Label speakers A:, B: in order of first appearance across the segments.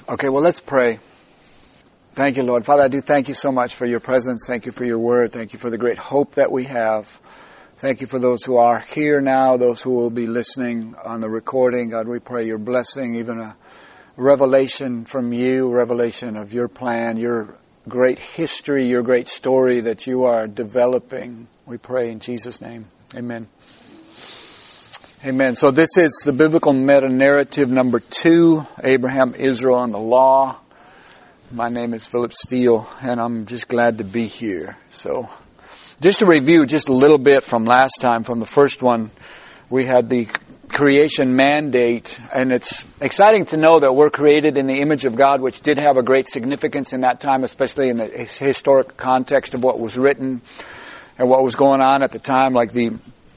A: Okay, well, let's pray. Thank you, Lord. Father, I do thank you so much for your presence. Thank you for your word. Thank you for the great hope that we have. Thank you for those who are here now, those who will be listening on the recording. God, we pray your blessing, even a revelation from you, revelation of your plan, your great history, your great story that you are developing. We pray in Jesus' name. Amen. Amen. So this is the biblical meta-narrative number 2, Abraham, Israel, and the Law. My name is Philip Steele, and I'm just glad to be here. So just to review just a little bit from last time, from the first one, we had the creation mandate, and it's exciting to know that we're created in the image of God, which did have a great significance in that time, especially in the historic context of what was written and what was going on at the time, like the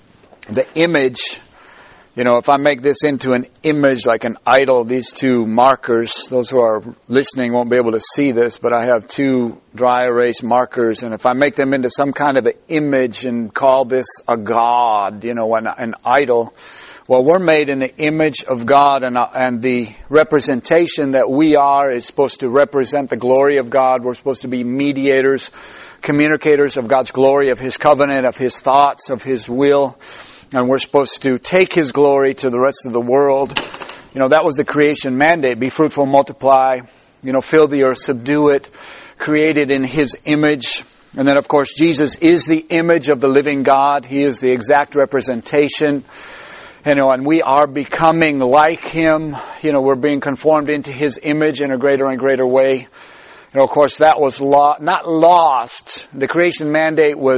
A: image. You know, if I make this into an image like an idol, these two markers, those who are listening won't be able to see this, but I have 2 dry erase markers, and if I make them into some kind of an image and call this a god, an idol, well, we're made in the image of God, and the representation that we are is supposed to represent the glory of God. We're supposed to be mediators, communicators of God's glory, of His covenant, of His thoughts, of His will. And we're supposed to take His glory to the rest of the world. That was the creation mandate. Be fruitful, multiply, fill the earth, subdue it, created in His image. And then, of course, Jesus is the image of the living God. He is the exact representation. And we are becoming like Him. We're being conformed into His image in a greater and greater way. Of course, that was not lost. The creation mandate was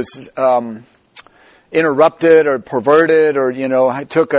A: interrupted or perverted, or took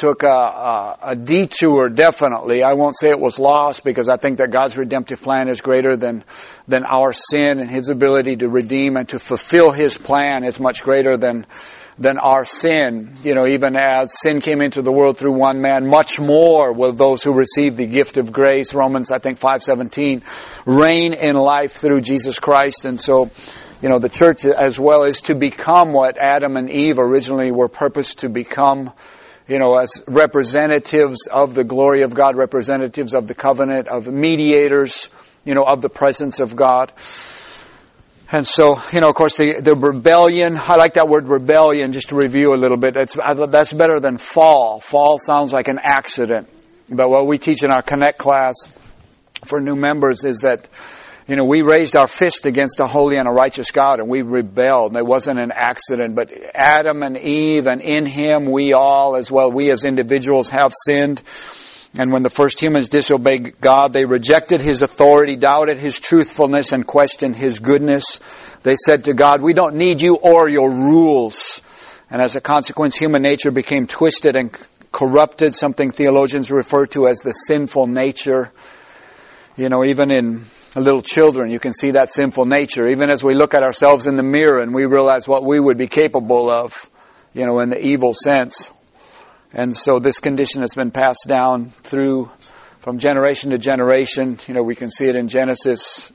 A: a detour. Definitely, I won't say it was lost, because I think that God's redemptive plan is greater than our sin, and His ability to redeem and to fulfill His plan is much greater than our sin. Even as sin came into the world through one man, much more will those who receive the gift of grace, Romans, I think 5:17, reign in life through Jesus Christ. And so, the church as well is to become what Adam and Eve originally were purposed to become, as representatives of the glory of God, representatives of the covenant, of mediators, of the presence of God. And so, of course, the rebellion, I like that word rebellion, just to review a little bit. That's better than fall. Fall sounds like an accident. But what we teach in our Connect class for new members is that, we raised our fist against a holy and a righteous God, and we rebelled. It wasn't an accident, but Adam and Eve, and in Him we all as well, we as individuals have sinned. And when the first humans disobeyed God, they rejected His authority, doubted His truthfulness, and questioned His goodness. They said to God, "We don't need you or your rules." And as a consequence, human nature became twisted and corrupted, something theologians refer to as the sinful nature. Even in little children, you can see that sinful nature. Even as we look at ourselves in the mirror and we realize what we would be capable of, in the evil sense. And so this condition has been passed down from generation to generation. We can see it in Genesis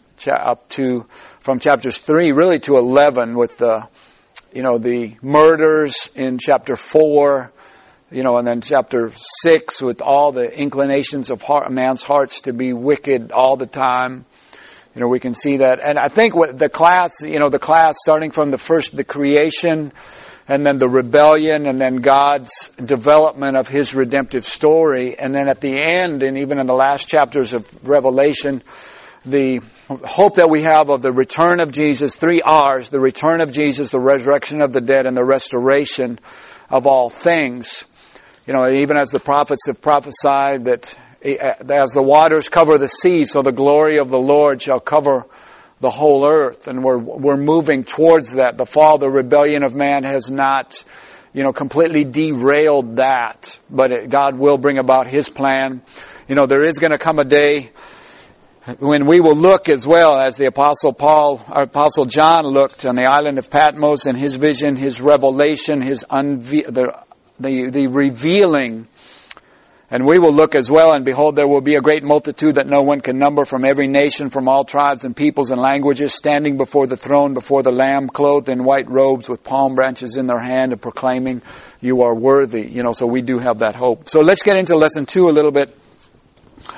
A: from chapters 3 really to 11 with the murders in chapter 4, and then chapter 6 with all the inclinations of man's hearts to be wicked all the time. We can see that. And I think what the class starting from the creation, and then the rebellion, and then God's development of His redemptive story, and then at the end, and even in the last chapters of Revelation, the hope that we have of the return of Jesus, 3 R's, the return of Jesus, the resurrection of the dead, and the restoration of all things. Even as the prophets have prophesied that as the waters cover the sea, so the glory of the Lord shall cover the whole earth. And we're moving towards that. The fall, the rebellion of man has not, completely derailed that. But God will bring about His plan. There is going to come a day when we will look as well as the Apostle John looked on the island of Patmos, and his vision, his revelation, the revealing. And we will look as well, and behold, there will be a great multitude that no one can number, from every nation, from all tribes and peoples and languages, standing before the throne, before the Lamb, clothed in white robes with palm branches in their hand, and proclaiming, "You are worthy." So we do have that hope. So let's get into lesson 2 a little bit.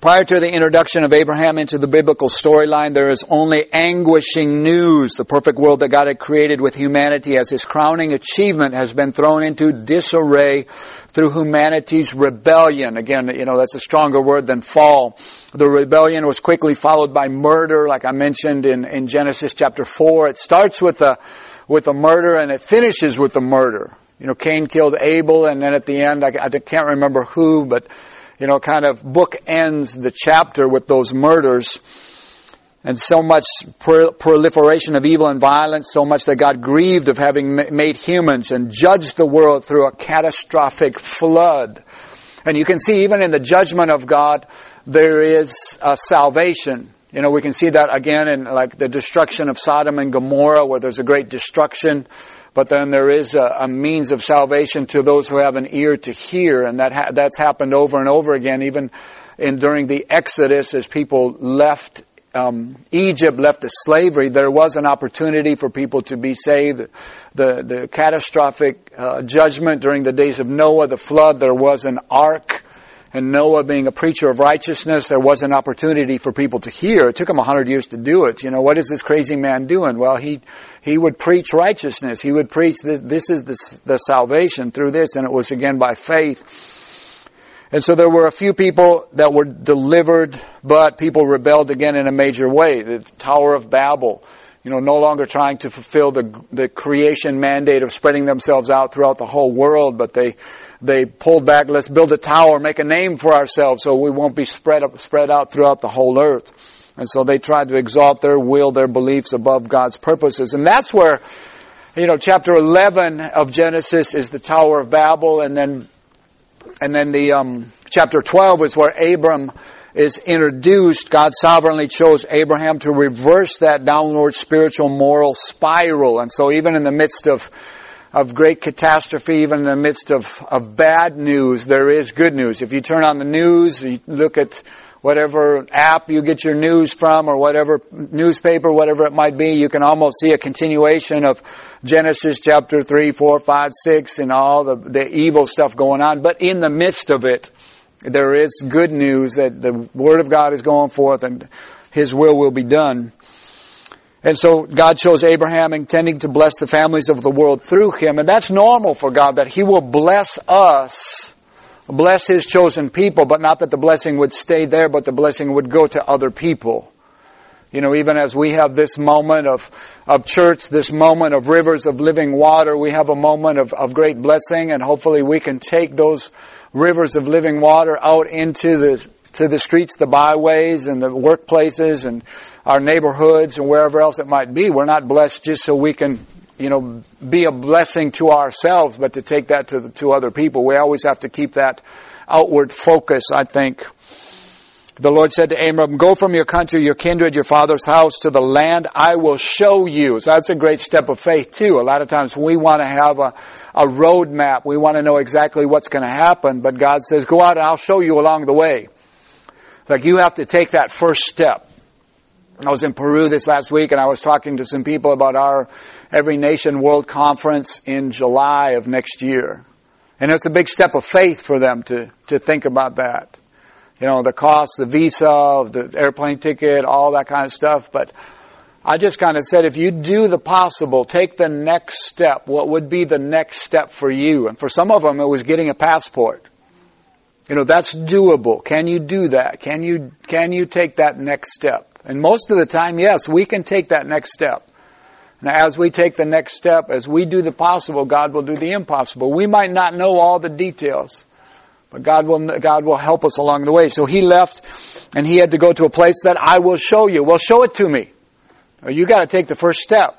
A: Prior to the introduction of Abraham into the biblical storyline, there is only anguishing news. The perfect world that God had created with humanity as His crowning achievement has been thrown into disarray through humanity's rebellion. Again, that's a stronger word than fall. The rebellion was quickly followed by murder, like I mentioned in Genesis chapter 4. It starts with a murder and it finishes with a murder. Cain killed Abel, and then at the end, I can't remember who, but kind of bookends the chapter with those murders. And so much proliferation of evil and violence, so much that God grieved of having made humans and judged the world through a catastrophic flood. And you can see even in the judgment of God, there is a salvation. We can see that again in like the destruction of Sodom and Gomorrah, where there's a great destruction. But then there is a means of salvation to those who have an ear to hear. And that's happened over and over again, even during the Exodus, as people left Egypt, left the slavery, there was an opportunity for people to be saved. The catastrophic judgment during the days of Noah, the flood, there was an ark. And Noah being a preacher of righteousness, there was an opportunity for people to hear. It took him 100 years to do it. What is this crazy man doing? Well, he would preach righteousness. He would preach this is the salvation through this, and it was again by faith. And so there were a few people that were delivered, but people rebelled again in a major way. The Tower of Babel, no longer trying to fulfill the creation mandate of spreading themselves out throughout the whole world, but they pulled back. Let's build a tower, make a name for ourselves, so we won't be spread out throughout the whole earth. And so they tried to exalt their will, their beliefs above God's purposes, and that's where, chapter 11 of Genesis is the Tower of Babel, and then the chapter 12 is where Abram is introduced. God sovereignly chose Abraham to reverse that downward spiritual moral spiral. And so even in the midst of great catastrophe, even in the midst of bad news, there is good news. If you turn on the news, you look at whatever app you get your news from, or whatever newspaper, whatever it might be, you can almost see a continuation of Genesis chapter 3, 4, 5, 6, and all the evil stuff going on. But in the midst of it, there is good news that the Word of God is going forth and His will be done. And so God chose Abraham, intending to bless the families of the world through him. And that's normal for God, that He will bless us, bless His chosen people, but not that the blessing would stay there, but the blessing would go to other people. Even as we have this moment of church, this moment of rivers of living water, we have a moment of great blessing, and hopefully we can take those rivers of living water out into the streets, the byways, and the workplaces, and our neighborhoods, and wherever else it might be. We're not blessed just so we can, be a blessing to ourselves, but to take that to other people. We always have to keep that outward focus, I think. The Lord said to Abram, "Go from your country, your kindred, your father's house, to the land I will show you." So that's a great step of faith too. A lot of times we want to have a road map. We want to know exactly what's going to happen, but God says, "Go out and I'll show you along the way." Like, you have to take that first step. I was in Peru this last week, and I was talking to some people about our Every Nation World Conference in July of next year. And it's a big step of faith for them to think about that. The cost, the visa, the airplane ticket, all that kind of stuff. But I just kind of said, if you do the possible, take the next step. What would be the next step for you? And for some of them, it was getting a passport. That's doable. Can you do that? Can you take that next step? And most of the time, yes, we can take that next step. Now, as we take the next step, as we do the possible, God will do the impossible. We might not know all the details, but God will help us along the way. So he left, and he had to go to a place that I will show you. Well, show it to me. You got to take the first step.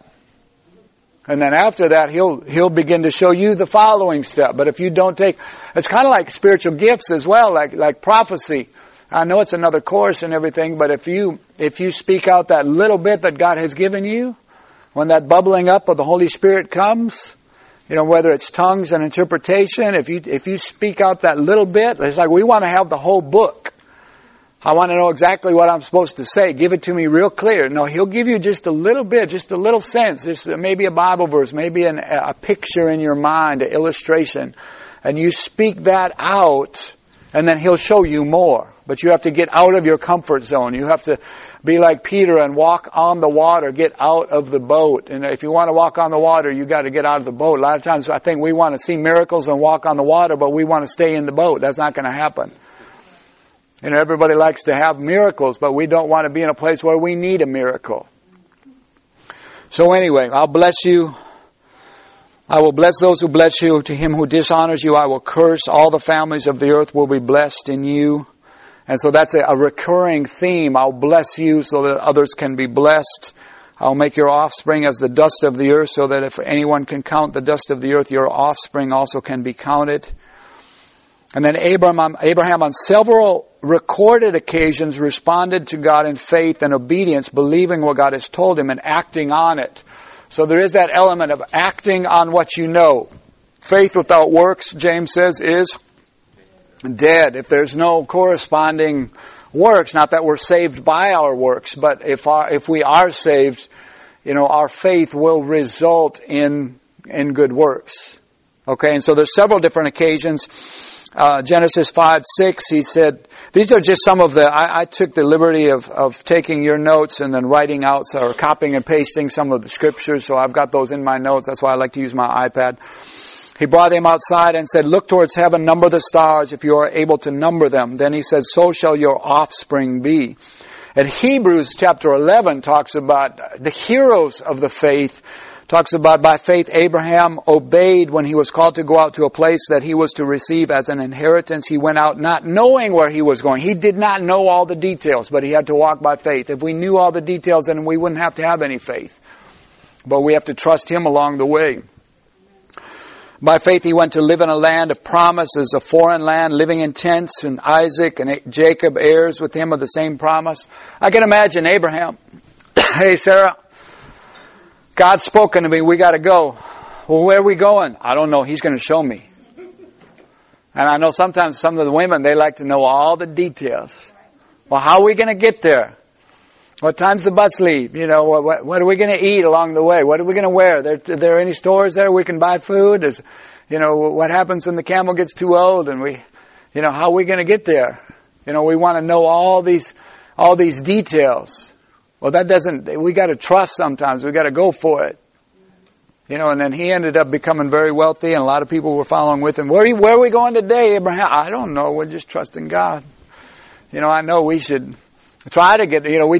A: And then after that, he'll begin to show you the following step. But if you don't take, it's kind of like spiritual gifts as well, like prophecy. I know it's another course and everything, but if you speak out that little bit that God has given you, when that bubbling up of the Holy Spirit comes, whether it's tongues and interpretation, if you speak out that little bit, it's like we want to have the whole book. I want to know exactly what I'm supposed to say. Give it to me real clear. No, he'll give you just a little bit, just a little sense. Just maybe a Bible verse, maybe a picture in your mind, an illustration. And you speak that out, and then he'll show you more. But you have to get out of your comfort zone. You have to be like Peter and walk on the water, get out of the boat. And if you want to walk on the water, you got to get out of the boat. A lot of times I think we want to see miracles and walk on the water, but we want to stay in the boat. That's not going to happen. You know, everybody likes to have miracles, but we don't want to be in a place where we need a miracle. So anyway, I'll bless you. I will bless those who bless you. To him who dishonors you, I will curse. All the families of the earth will be blessed in you. And so that's a recurring theme. I'll bless you so that others can be blessed. I'll make your offspring as the dust of the earth, so that if anyone can count the dust of the earth, your offspring also can be counted. And then Abraham on several recorded occasions responded to God in faith and obedience, believing what God has told him and acting on it. So there is that element of acting on what you know. Faith without works, James says, is dead. If there's no corresponding works, not that we're saved by our works, but if we are saved, you know, our faith will result in good works. Okay, and so there's several different occasions. Genesis 5:6, he said, these are just some of the, I took the liberty of taking your notes and then writing out or copying and pasting some of the scriptures, so I've got those in my notes. That's why I like to use my iPad. He brought him outside and said, look towards heaven, number the stars if you are able to number them. Then he said, so shall your offspring be. And Hebrews chapter 11 talks about the heroes of the faith. Talks about by faith Abraham obeyed when he was called to go out to a place that he was to receive as an inheritance. He went out not knowing where he was going. He did not know all the details, but he had to walk by faith. If we knew all the details, then we wouldn't have to have any faith. But we have to trust him along the way. By faith he went to live in a land of promises, a foreign land, living in tents, and Isaac and Jacob heirs with him of the same promise. I can imagine Abraham. Hey, Sarah. God's spoken to me, we got to go. Well, where are we going? I don't know, he's going to show me. And I know sometimes some of the women, they like to know all the details. Well, how are we going to get there? What time's the bus leave? You know, what are we going to eat along the way? What are we going to wear? Are there any stores there we can buy food? You know, what happens when the camel gets too old and how are we going to get there? You know, we want to know all these details. Well, we got to trust sometimes. We got to go for it. You know, and then he ended up becoming very wealthy and a lot of people were following with him. Where are we going today, Abraham? I don't know. We're just trusting God. You know, I know we should try to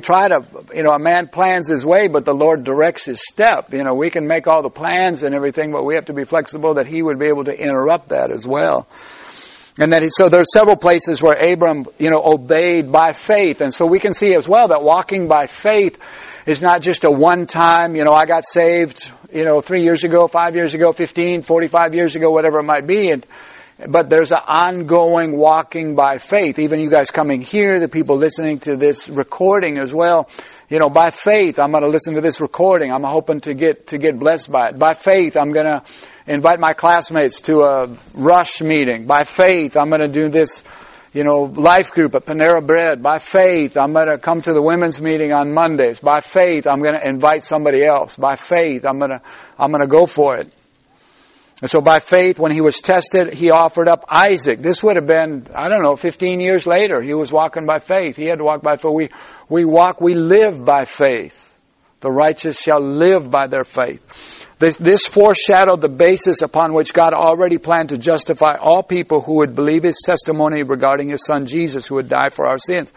A: a man plans his way, but the Lord directs his step. You know, we can make all the plans and everything, but we have to be flexible that he would be able to interrupt that as well. And so there's several places where Abram, obeyed by faith. And so we can see as well that walking by faith is not just a one-time, I got saved, 3 years ago, 5 years ago, 15, 45 years ago, whatever it might be. But there's an ongoing walking by faith. Even you guys coming here, the people listening to this recording as well. By faith, I'm going to listen to this recording. I'm hoping to get blessed by it. By faith, I'm going to invite my classmates to a rush meeting. By faith, I'm going to do this, life group at Panera Bread. By faith, I'm going to come to the women's meeting on Mondays. By faith, I'm going to invite somebody else. By faith, I'm going to go for it. And so by faith, when he was tested, he offered up Isaac. This would have been, 15 years later. He was walking by faith. He had to walk by faith. We live by faith. The righteous shall live by their faith. This foreshadowed the basis upon which God already planned to justify all people who would believe his testimony regarding his son Jesus, who would die for our sins.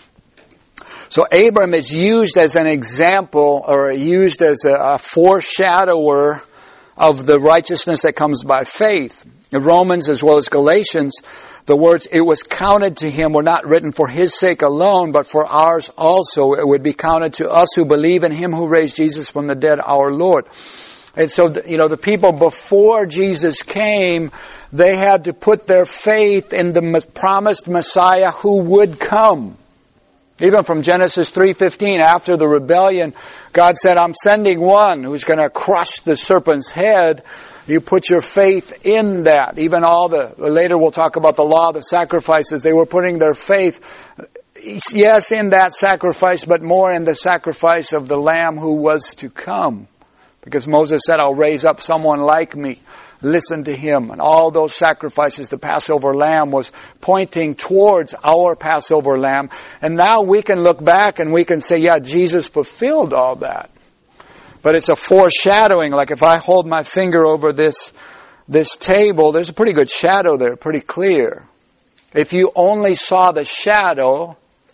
A: So Abram is used as an example, or used as a foreshadower of the righteousness that comes by faith. In Romans as well as Galatians, the words, it was counted to him, were not written for his sake alone, but for ours also. It would be counted to us who believe in him who raised Jesus from the dead, our Lord. And so, the people before Jesus came, they had to put their faith in the promised Messiah who would come. Even from Genesis 3:15, after the rebellion, God said, I'm sending one who's going to crush the serpent's head. You put your faith in that. Even later we'll talk about the law, the sacrifices. They were putting their faith, yes, in that sacrifice, but more in the sacrifice of the Lamb who was to come. Because Moses said, I'll raise up someone like me. listen to Him. And all those sacrifices, the Passover lamb was pointing towards our Passover lamb. And now we can look back and we can say, yeah, Jesus fulfilled all that. But it's a foreshadowing. Like if I hold my finger over this table, there's a pretty good shadow there, pretty clear. If you only saw the shadow,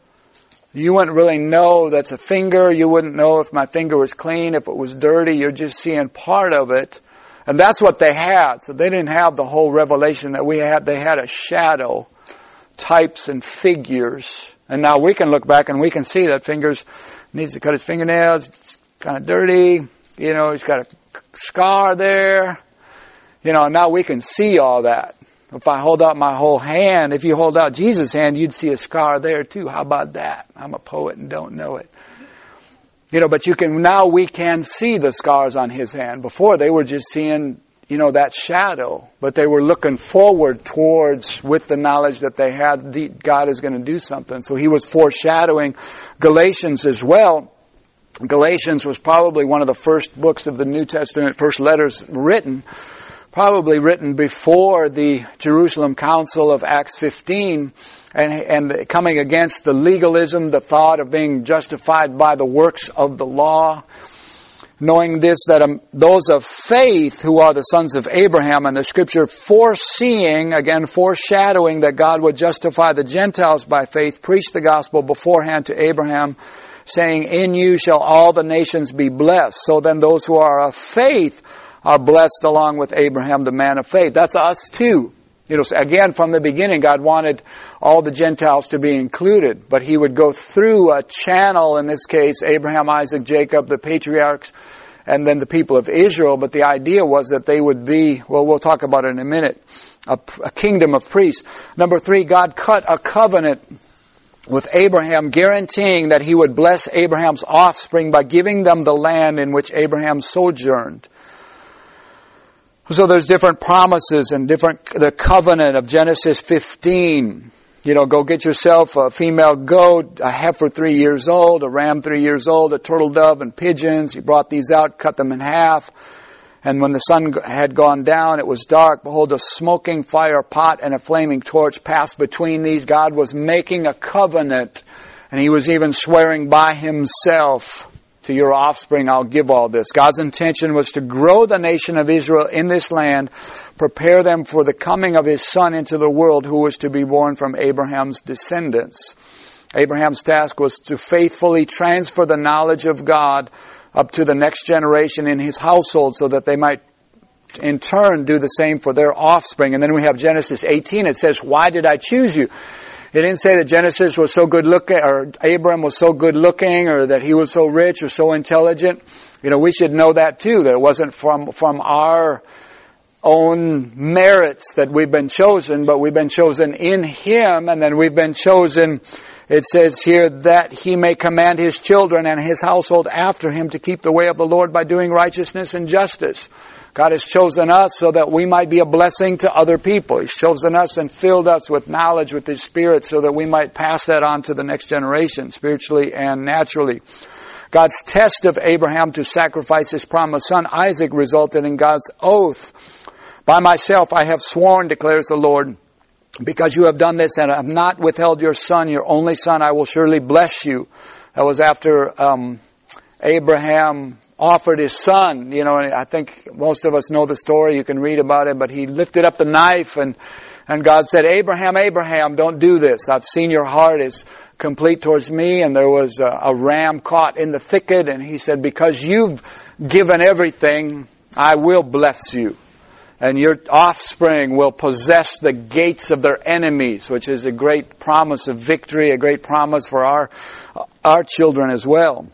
A: you wouldn't really know that's a finger. You wouldn't know if my finger was clean, if it was dirty. You're just seeing part of it. And that's what they had. So they didn't have the whole revelation that we had. They had a shadow, types and figures. And now we can look back and we can see that fingers needs to cut his fingernails. It's kind of dirty. You know, he's got a scar there. You know, now we can see all that. If I hold out my whole hand, if you hold out Jesus' hand, you'd see a scar there too. How about that? I'm a poet and don't know it. You know, but now we can see the scars on His hand. Before they were just seeing, you know, that shadow. But they were looking forward towards, with the knowledge that they had, God is going to do something. So He was foreshadowing Galatians as well. Galatians was probably one of the first books of the New Testament, first letters written. Probably written before the Jerusalem Council of Acts 15 and coming against the legalism, the thought of being justified by the works of the law. Knowing this, that those of faith who are the sons of Abraham, and the Scripture foreshadowing that God would justify the Gentiles by faith, preached the gospel beforehand to Abraham, saying, in you shall all the nations be blessed. So then those who are of faith are blessed along with Abraham, the man of faith. That's us too. You know, again, from the beginning, God wanted all the Gentiles to be included, but He would go through a channel, in this case, Abraham, Isaac, Jacob, the patriarchs, and then the people of Israel. But the idea was that they would be, well, we'll talk about it in a minute, a kingdom of priests. Number 3, God cut a covenant with Abraham, guaranteeing that He would bless Abraham's offspring by giving them the land in which Abraham sojourned. So there's different promises and the covenant of Genesis 15. You know, go get yourself a female goat, a heifer 3 years old, a ram 3 years old, a turtle dove and pigeons. He brought these out, cut them in half. And when the sun had gone down, it was dark. Behold, a smoking fire pot and a flaming torch passed between these. God was making a covenant, and He was even swearing by Himself, to your offspring I'll give all this. God's intention was to grow the nation of Israel in this land, prepare them for the coming of His Son into the world, who was to be born from Abraham's descendants. Abraham's task was to faithfully transfer the knowledge of God up to the next generation in his household, so that they might in turn do the same for their offspring. And then we have Genesis 18. It says, why did I choose you? It didn't say that Genesis was so good looking, or Abram was so good looking, or that he was so rich or so intelligent. You know, we should know that too, that it wasn't from our own merits that we've been chosen, but we've been chosen in Him, and then we've been chosen, it says here, that He may command His children and His household after Him to keep the way of the Lord by doing righteousness and justice. God has chosen us so that we might be a blessing to other people. He's chosen us and filled us with knowledge, with His Spirit, so that we might pass that on to the next generation, spiritually and naturally. God's test of Abraham to sacrifice his promised son, Isaac, resulted in God's oath. By myself I have sworn, declares the Lord, because you have done this and have not withheld your son, your only son, I will surely bless you. That was after Abraham offered his son. You know, and I think most of us know the story. You can read about it, but he lifted up the knife and God said, Abraham, Abraham, don't do this. I've seen your heart is complete towards me. And there was a ram caught in the thicket, and He said, because you've given everything, I will bless you. And your offspring will possess the gates of their enemies, which is a great promise of victory, a great promise for our children as well.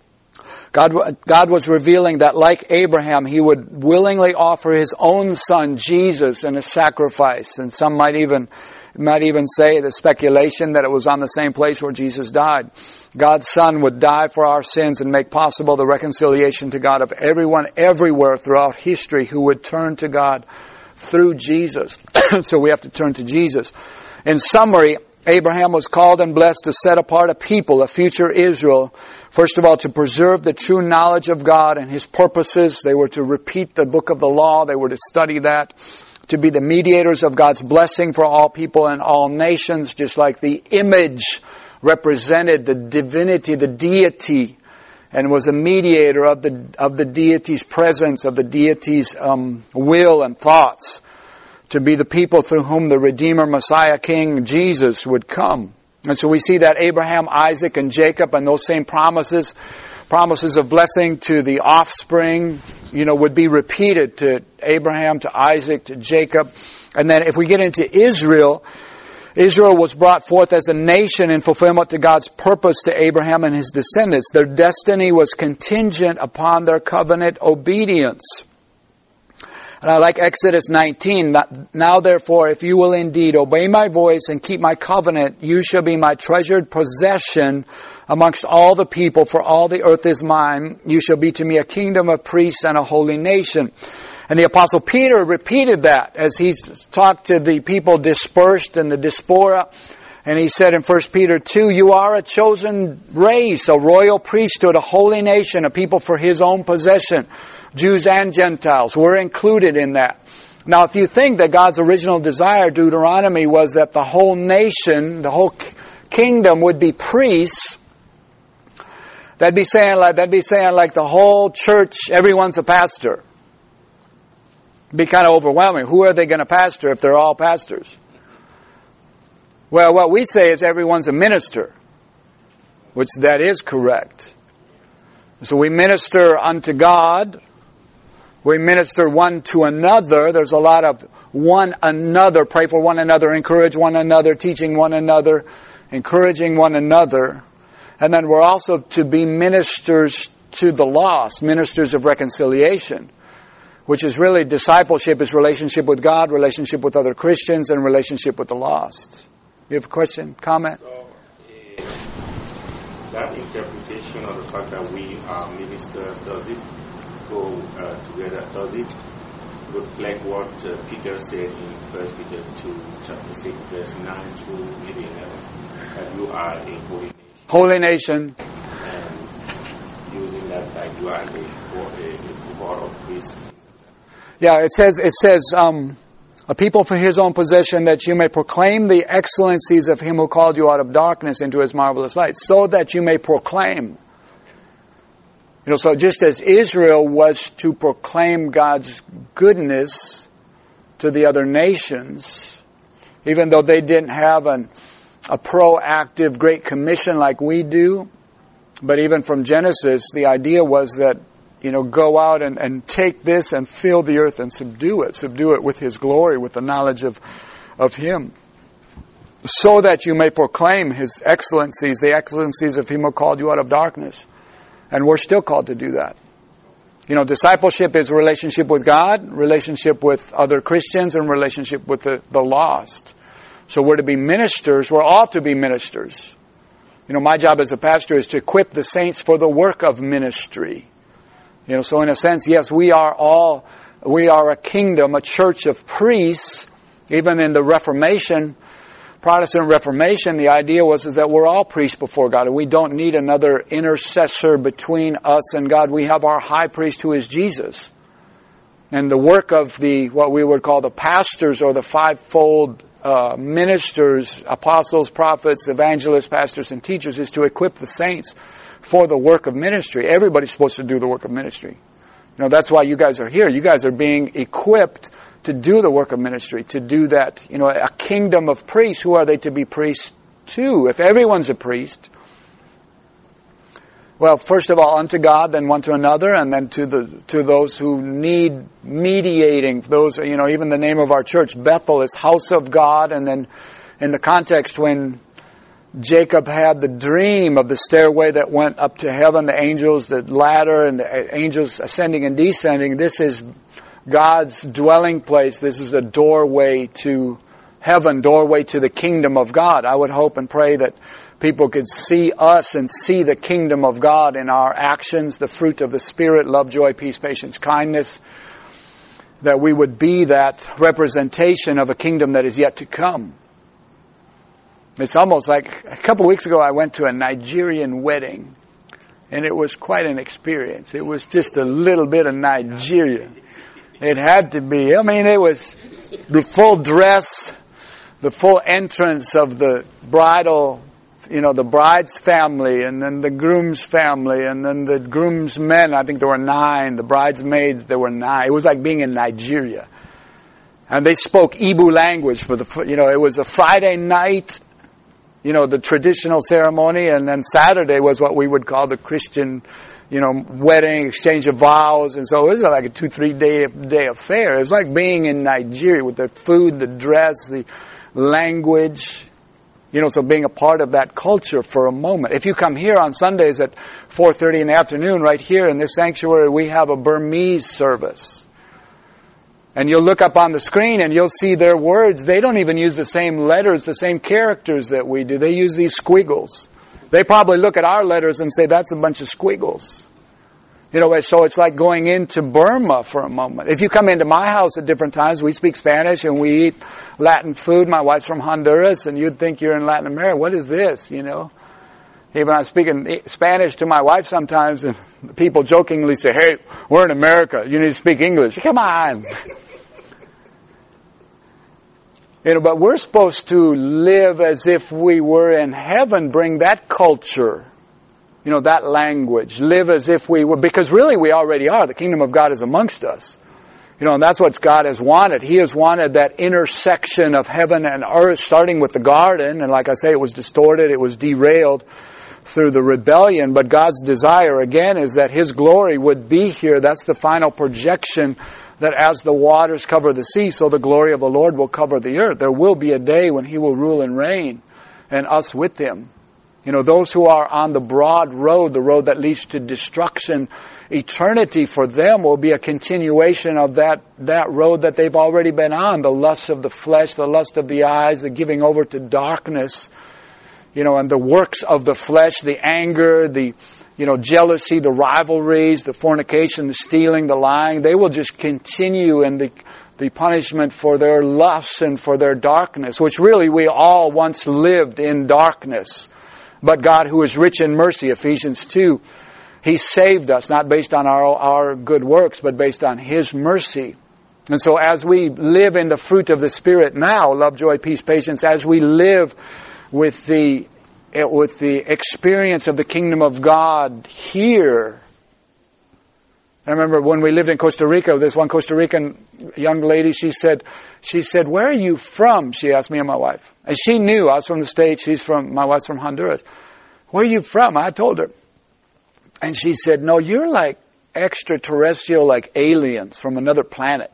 A: God was revealing that, like Abraham, He would willingly offer His own son, Jesus, in a sacrifice. And some might even say, the speculation, that it was on the same place where Jesus died. God's Son would die for our sins and make possible the reconciliation to God of everyone, everywhere throughout history, who would turn to God through Jesus. So we have to turn to Jesus. In summary, Abraham was called and blessed to set apart a people, a future Israel. First of all, to preserve the true knowledge of God and His purposes. They were to repeat the book of the law. They were to study that. To be the mediators of God's blessing for all people and all nations, just like the image represented the divinity, the deity, and was a mediator of the deity's presence, of the deity's will and thoughts. To be the people through whom the Redeemer, Messiah, King Jesus would come. And so we see that Abraham, Isaac, and Jacob, and those same promises of blessing to the offspring, would be repeated to Abraham, to Isaac, to Jacob. And then if we get into Israel, Israel was brought forth as a nation in fulfillment to God's purpose to Abraham and his descendants. Their destiny was contingent upon their covenant obedience. And I like Exodus 19. Now therefore, if you will indeed obey my voice and keep my covenant, you shall be my treasured possession amongst all the people, for all the earth is mine. You shall be to me a kingdom of priests and a holy nation. And the Apostle Peter repeated that as he talked to the people dispersed in the diaspora. And he said in 1 Peter 2, you are a chosen race, a royal priesthood, a holy nation, a people for His own possession. Jews and Gentiles were included in that. Now, if you think that God's original desire, Deuteronomy, was that the whole nation, the whole kingdom would be priests, that'd be saying like the whole church, everyone's a pastor. It'd be kind of overwhelming. Who are they going to pastor if they're all pastors? Well, what we say is everyone's a minister, which that is correct. So we minister unto God. We minister one to another. There's a lot of one another. Pray for one another. Encourage one another. Teaching one another. Encouraging one another. And then we're also to be ministers to the lost. Ministers of reconciliation. Which is really discipleship is relationship with God, relationship with other Christians, and relationship with the lost. You have a question? Comment?
B: So, that interpretation of the fact that we are ministers, does it go together? Does it reflect what Peter said in 1 Peter 2, chapter 6, verse 9 through maybe 11? That you are a holy nation.
A: Holy nation.
B: And using that, like you are a cohort of priests.
A: Yeah, it says, a people for His own possession, that you may proclaim the excellencies of Him who called you out of darkness into His marvelous light, so that you may proclaim. So just as Israel was to proclaim God's goodness to the other nations, even though they didn't have a proactive Great Commission like we do, but even from Genesis, the idea was that go out and take this and fill the earth and subdue it with His glory, with the knowledge of Him. So that you may proclaim His excellencies, the excellencies of Him who called you out of darkness. And we're still called to do that. Discipleship is relationship with God, relationship with other Christians, and relationship with the lost. So we're to be ministers, we're all to be ministers. My job as a pastor is to equip the saints for the work of ministry. So in a sense, yes, we are a kingdom, a church of priests. Even in the Reformation, Protestant Reformation, the idea was that we're all priests before God, and we don't need another intercessor between us and God. We have our high priest who is Jesus. And the work of what we would call the pastors, or the fivefold ministers, apostles, prophets, evangelists, pastors, and teachers, is to equip the saints for the work of ministry. Everybody's supposed to do the work of ministry. That's why you guys are here. You guys are being equipped to do the work of ministry, to do that. A kingdom of priests. Who are they to be priests to? If everyone's a priest, well, first of all, unto God, then one to another, and then to those who need mediating. Those, even the name of our church, Bethel, is house of God. And then in the context when Jacob had the dream of the stairway that went up to heaven, the angels, the ladder, and the angels ascending and descending. This is God's dwelling place. This is a doorway to heaven, doorway to the kingdom of God. I would hope and pray that people could see us and see the kingdom of God in our actions, the fruit of the Spirit, love, joy, peace, patience, kindness, that we would be that representation of a kingdom that is yet to come. It's almost like a couple of weeks ago I went to a Nigerian wedding. And it was quite an experience. It was just a little bit of Nigeria. It had to be. I mean, it was the full dress, the full entrance of the bridal, the bride's family, and then the groom's family, and then the groom's men. I think there were 9. The bridesmaids, there were 9. It was like being in Nigeria. And they spoke Igbo language for it was a Friday night, the traditional ceremony, and then Saturday was what we would call the Christian, wedding, exchange of vows, and so it was like a 2-3 day affair. It was like being in Nigeria with the food, the dress, the language, so being a part of that culture for a moment. If you come here on Sundays at 4:30 in the afternoon, right here in this sanctuary, we have a Burmese service. And you'll look up on the screen and you'll see their words. They don't even use the same letters, the same characters that we do. They use these squiggles. They probably look at our letters and say, that's a bunch of squiggles. So it's like going into Burma for a moment. If you come into my house at different times, we speak Spanish and we eat Latin food. My wife's from Honduras, and you'd think you're in Latin America. What is this, Even I'm speaking Spanish to my wife sometimes, and people jokingly say, hey, we're in America. You need to speak English. Come on. But we're supposed to live as if we were in heaven, bring that culture, that language, live as if we were, because really we already are. The kingdom of God is amongst us. And that's what God has wanted. He has wanted that intersection of heaven and earth, starting with the garden. And like I say, it was distorted, it was derailed through the rebellion. But God's desire, again, is that His glory would be here. That's the final projection, that as the waters cover the sea, so the glory of the Lord will cover the earth. There will be a day when He will rule and reign, and us with Him. Those who are on the broad road, the road that leads to destruction, eternity for them will be a continuation of that road that they've already been on. The lust of the flesh, the lust of the eyes, the giving over to darkness, and the works of the flesh, the anger, the jealousy, the rivalries, the fornication, the stealing, the lying. They will just continue in the punishment for their lusts and for their darkness, which really we all once lived in darkness. But God, who is rich in mercy, Ephesians 2, He saved us, not based on our good works, but based on His mercy. And so as we live in the fruit of the Spirit now, love, joy, peace, patience, as we live with the experience of the kingdom of God here. I remember when we lived in Costa Rica, this one Costa Rican young lady, she said, where are you from? She asked me and my wife. And she knew I was from the States, my wife's from Honduras. Where are you from? I told her. And she said, no, you're like extraterrestrial, like aliens from another planet.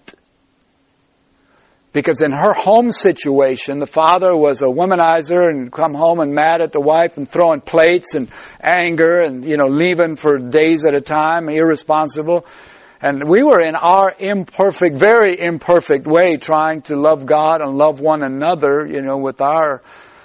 A: Because in her home situation, the father was a womanizer and come home and mad at the wife and throwing plates and anger and, leaving for days at a time, irresponsible. And we were in our imperfect, very imperfect way trying to love God and love one another, with our,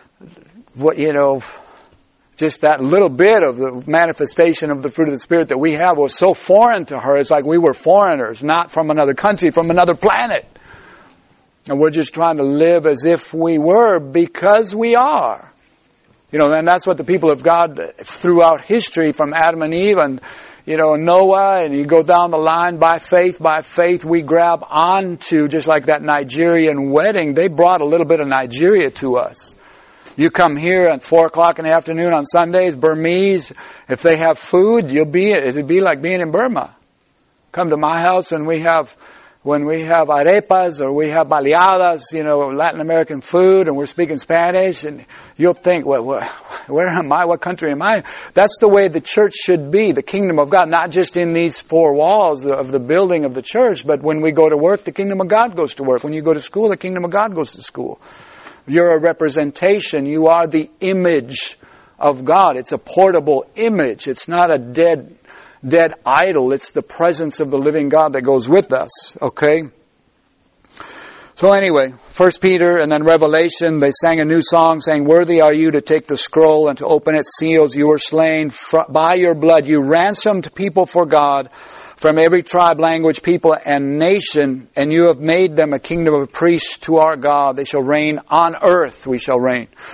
A: just that little bit of the manifestation of the fruit of the Spirit that we have was so foreign to her. It's like we were foreigners, not from another country, from another planet. And we're just trying to live as if we were, because we are. And that's what the people of God throughout history, from Adam and Eve and, Noah, and you go down the line, by faith we grab onto, just like that Nigerian wedding. They brought a little bit of Nigeria to us. You come here at 4 o'clock in the afternoon on Sundays, Burmese, if they have food, it'd be like being in Burma. Come to my house and when we have arepas or we have baleadas, Latin American food, and we're speaking Spanish, and you'll think, where am I? What country am I? That's the way the church should be, the kingdom of God, not just in these 4 walls of the building of the church, but when we go to work, the kingdom of God goes to work. When you go to school, the kingdom of God goes to school. You're a representation. You are the image of God. It's a portable image. It's not a dead idol. It's the presence of the living God that goes with us. Okay? So anyway, 1 Peter and then Revelation, they sang a new song saying, worthy are you to take the scroll and to open its seals. You were slain by your blood. You ransomed people for God from every tribe, language, people, and nation, and you have made them a kingdom of priests to our God. They shall reign on earth. We shall reign.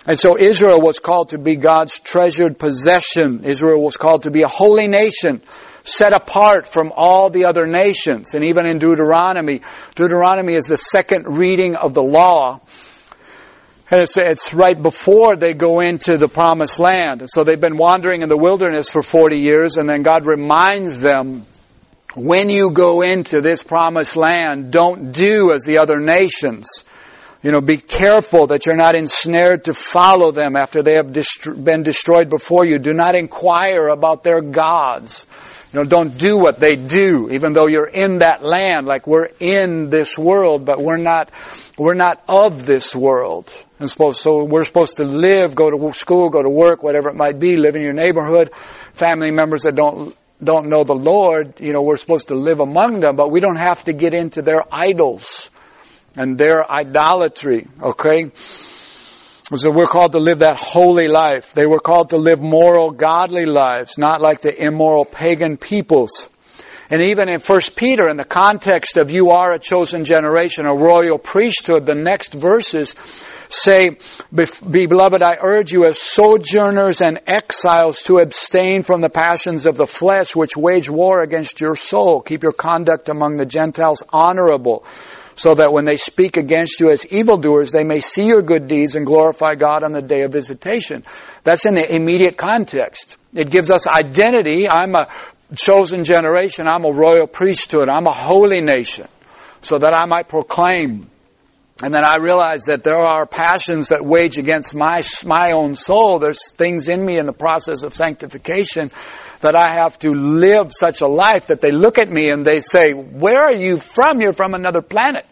A: And so Israel was called to be God's treasured possession. Israel was called to be a holy nation, set apart from all the other nations. And even in Deuteronomy is the second reading of the law. And it's right before they go into the promised land. So they've been wandering in the wilderness for 40 years, and then God reminds them, when you go into this promised land, don't do as the other nations. Be careful that you're not ensnared to follow them after they have been destroyed before you. Do not inquire about their gods. Don't do what they do, even though you're in that land. Like we're in this world, but we're not of this world. So we're supposed to live, go to school, go to work, whatever it might be, live in your neighborhood. Family members that don't know the Lord, we're supposed to live among them, but we don't have to get into their idols and their idolatry, okay? So we're called to live that holy life. They were called to live moral, godly lives, not like the immoral pagan peoples. And even in 1 Peter, in the context of you are a chosen generation, a royal priesthood, the next verses say, Beloved, I urge you as sojourners and exiles to abstain from the passions of the flesh which wage war against your soul. Keep your conduct among the Gentiles honorable, so that when they speak against you as evildoers, they may see your good deeds and glorify God on the day of visitation. That's in the immediate context. It gives us identity. I'm a chosen generation. I'm a royal priesthood. I'm a holy nation, so that I might proclaim. And then I realize that there are passions that wage against my own soul. There's things in me in the process of sanctification that I have to live such a life that they look at me and they say, where are you from? You're from another planet.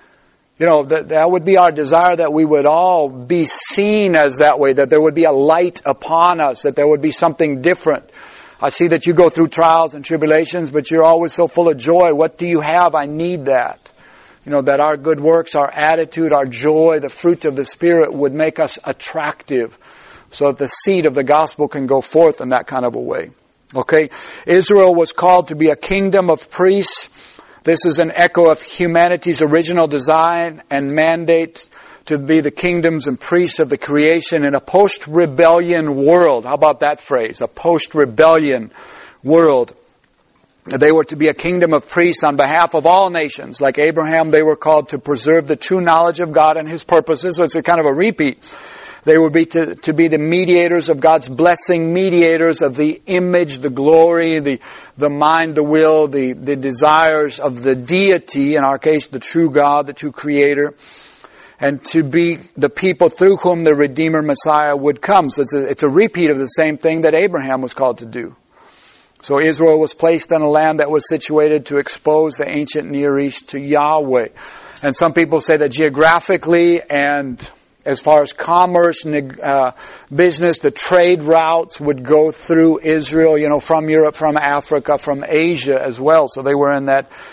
A: That would be our desire, that we would all be seen as that way, that there would be a light upon us, that there would be something different. I see that you go through trials and tribulations, but you're always so full of joy. What do you have? I need that. That our good works, our attitude, our joy, the fruit of the Spirit would make us attractive, so that the seed of the gospel can go forth in that kind of a way. Okay? Israel was called to be a kingdom of priests. This is an echo of humanity's original design and mandate to be the kingdoms and priests of the creation in a post-rebellion world. How about that phrase? A post-rebellion world. They were to be a kingdom of priests on behalf of all nations. Like Abraham, they were called to preserve the true knowledge of God and His purposes. So it's a kind of a repeat. They would be to be the mediators of God's blessing, mediators of the image, the glory, the mind, the will, the desires of the deity, in our case, the true God, the true Creator, and to be the people through whom the Redeemer Messiah would come. So it's a repeat of the same thing that Abraham was called to do. So Israel was placed on a land that was situated to expose the ancient Near East to Yahweh. And some people say that geographically and as far as commerce, business, the trade routes would go through Israel, from Europe, from Africa, from Asia as well. So they were in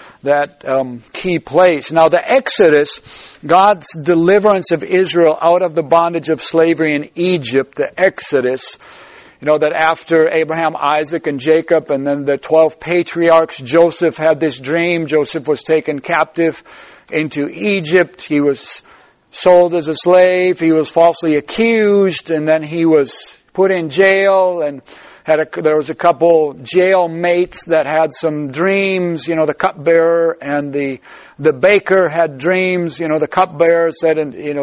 A: that key place. Now the Exodus, God's deliverance of Israel out of the bondage of slavery in Egypt, the Exodus, that after Abraham, Isaac, and Jacob, and then the 12 patriarchs, Joseph had this dream. Joseph was taken captive into Egypt. He was sold as a slave. He was falsely accused, and then he was put in jail, and there was a couple jail mates that had some dreams. The cupbearer and the baker had dreams. The cupbearer said,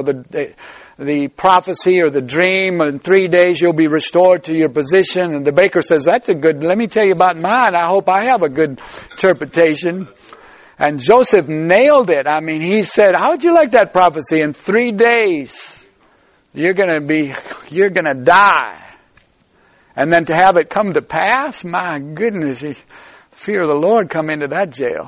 A: the prophecy or the dream, in 3 days you'll be restored to your position. And the baker says, let me tell you about mine. I hope I have a good interpretation. And Joseph nailed it. He said, how would you like that prophecy? In 3 days, you're gonna die. And then to have it come to pass, my goodness, fear of the Lord come into that jail.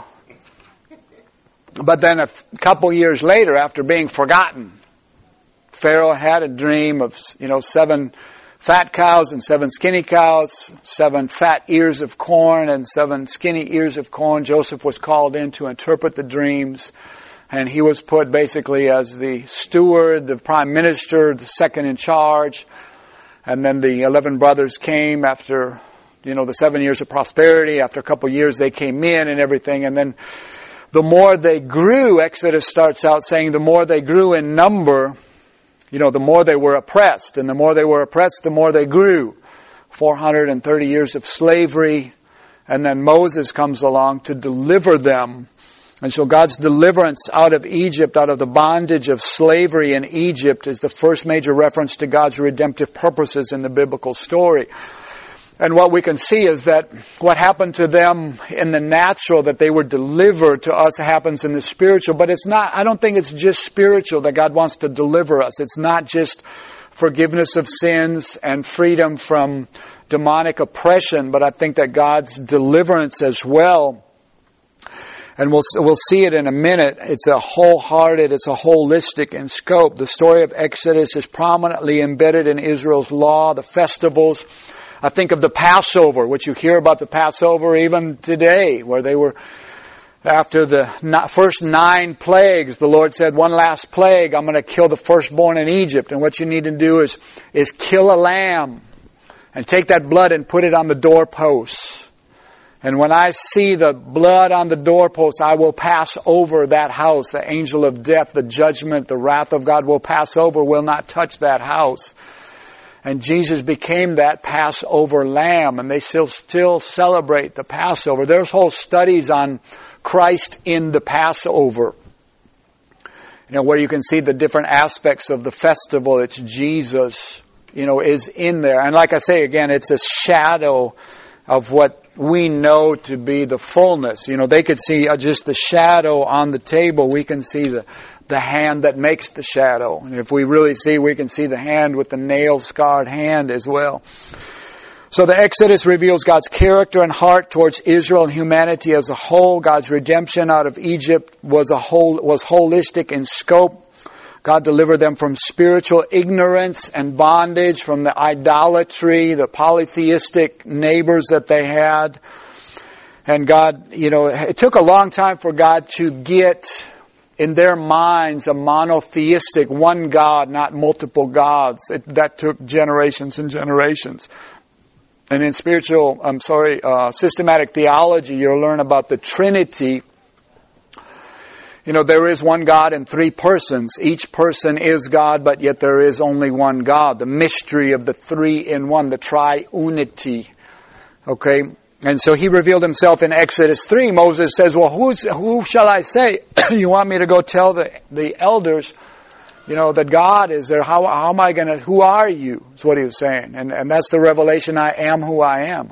A: But then a couple years later, after being forgotten, Pharaoh had a dream of, 7 fat cows and 7 skinny cows, 7 fat ears of corn and 7 skinny ears of corn. Joseph was called in to interpret the dreams, and he was put basically as the steward, the prime minister, the second in charge. And then the 11 brothers came after, the 7 years of prosperity. After a couple of years, they came in and everything. And then the more they grew, Exodus starts out saying the more they grew in number, the more they were oppressed. And the more they were oppressed, the more they grew. 430 years of slavery. And then Moses comes along to deliver them. And so God's deliverance out of Egypt, out of the bondage of slavery in Egypt, is the first major reference to God's redemptive purposes in the biblical story. And what we can see is that what happened to them in the natural, that they were delivered, to us happens in the spiritual. But it's not, I don't think it's just spiritual that God wants to deliver us. It's not just forgiveness of sins and freedom from demonic oppression, but I think that God's deliverance as well, and we'll see it in a minute, it's a wholehearted, it's a holistic in scope. The story of Exodus is prominently embedded in Israel's law, the festivals. I think of the Passover, which you hear about the Passover even today, where they were, after the first 9 plagues, the Lord said, one last plague, I'm going to kill the firstborn in Egypt. And what you need to do is kill a lamb and take that blood and put it on the doorposts. And when I see the blood on the doorpost, I will pass over that house. The angel of death, the judgment, the wrath of God will pass over, will not touch that house. And Jesus became that Passover lamb, and they still celebrate the Passover. There's whole studies on Christ in the Passover, where you can see the different aspects of the festival. It's Jesus, is in there. And like I say again, it's a shadow of what we know to be the fullness. They could see just the shadow on the table. We can see the hand that makes the shadow. And if we really see, we can see the hand with the nail-scarred hand as well. So the Exodus reveals God's character and heart towards Israel and humanity as a whole. God's redemption out of Egypt was holistic in scope. God delivered them from spiritual ignorance and bondage, from the idolatry, the polytheistic neighbors that they had. And God, it took a long time for God to get in their minds a monotheistic one God, not multiple gods. That took generations and generations. And in systematic theology, you'll learn about the Trinity. There is one God in 3 persons. Each person is God, but yet there is only one God. The mystery of the 3 in 1, the triunity. Okay? And so He revealed Himself in Exodus 3. Moses says, well, who shall I say? You want me to go tell the elders, that God is there? How am I going to, who are you? Is what he was saying. And that's the revelation, I am who I am.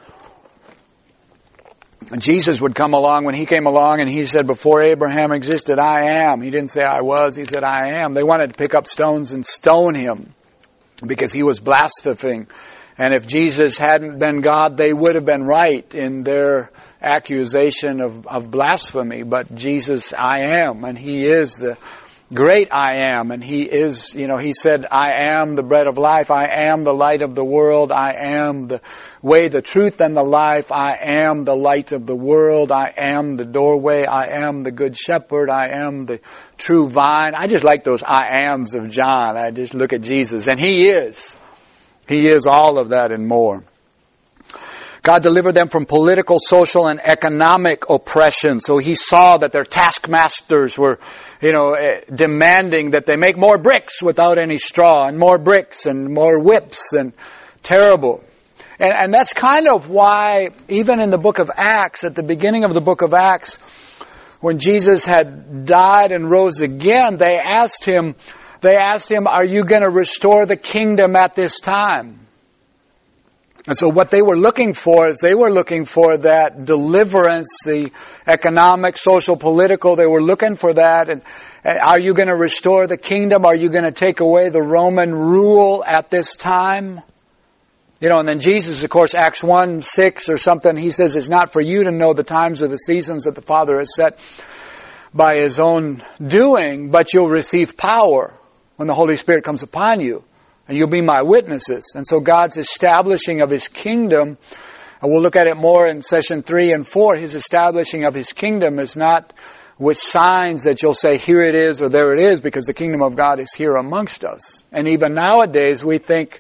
A: And Jesus would come along, when He came along and He said, before Abraham existed, I am. He didn't say I was, He said I am. They wanted to pick up stones and stone Him because He was blaspheming. And if Jesus hadn't been God, they would have been right in their accusation of blasphemy. But Jesus, I am, and He is the great I am. And He is, He said, I am the bread of life. I am the light of the world. I am the way, the truth, and the life. I am the light of the world. I am the doorway. I am the good shepherd. I am the true vine. I just like those I ams of John. I just look at Jesus, and He is. He is all of that and more. God delivered them from political, social, and economic oppression. So He saw that their taskmasters were, demanding that they make more bricks without any straw, and more bricks and more whips, and terrible. And that's kind of why, even in the book of Acts, at the beginning of the book of Acts, when Jesus had died and rose again, they asked Him, are you going to restore the kingdom at this time? And so what they were looking for is they were looking for that deliverance, the economic, social, political. They were looking for that. And are you going to restore the kingdom? Are you going to take away the Roman rule at this time? And then Jesus, of course, Acts 1:6 or something, He says, it's not for you to know the times or the seasons that the Father has set by His own doing, but you'll receive power when the Holy Spirit comes upon you, and you'll be my witnesses. And so God's establishing of His kingdom, and we'll look at it more in session 3 and 4, His establishing of His kingdom is not with signs that you'll say, here it is or there it is, because the kingdom of God is here amongst us. And even nowadays we think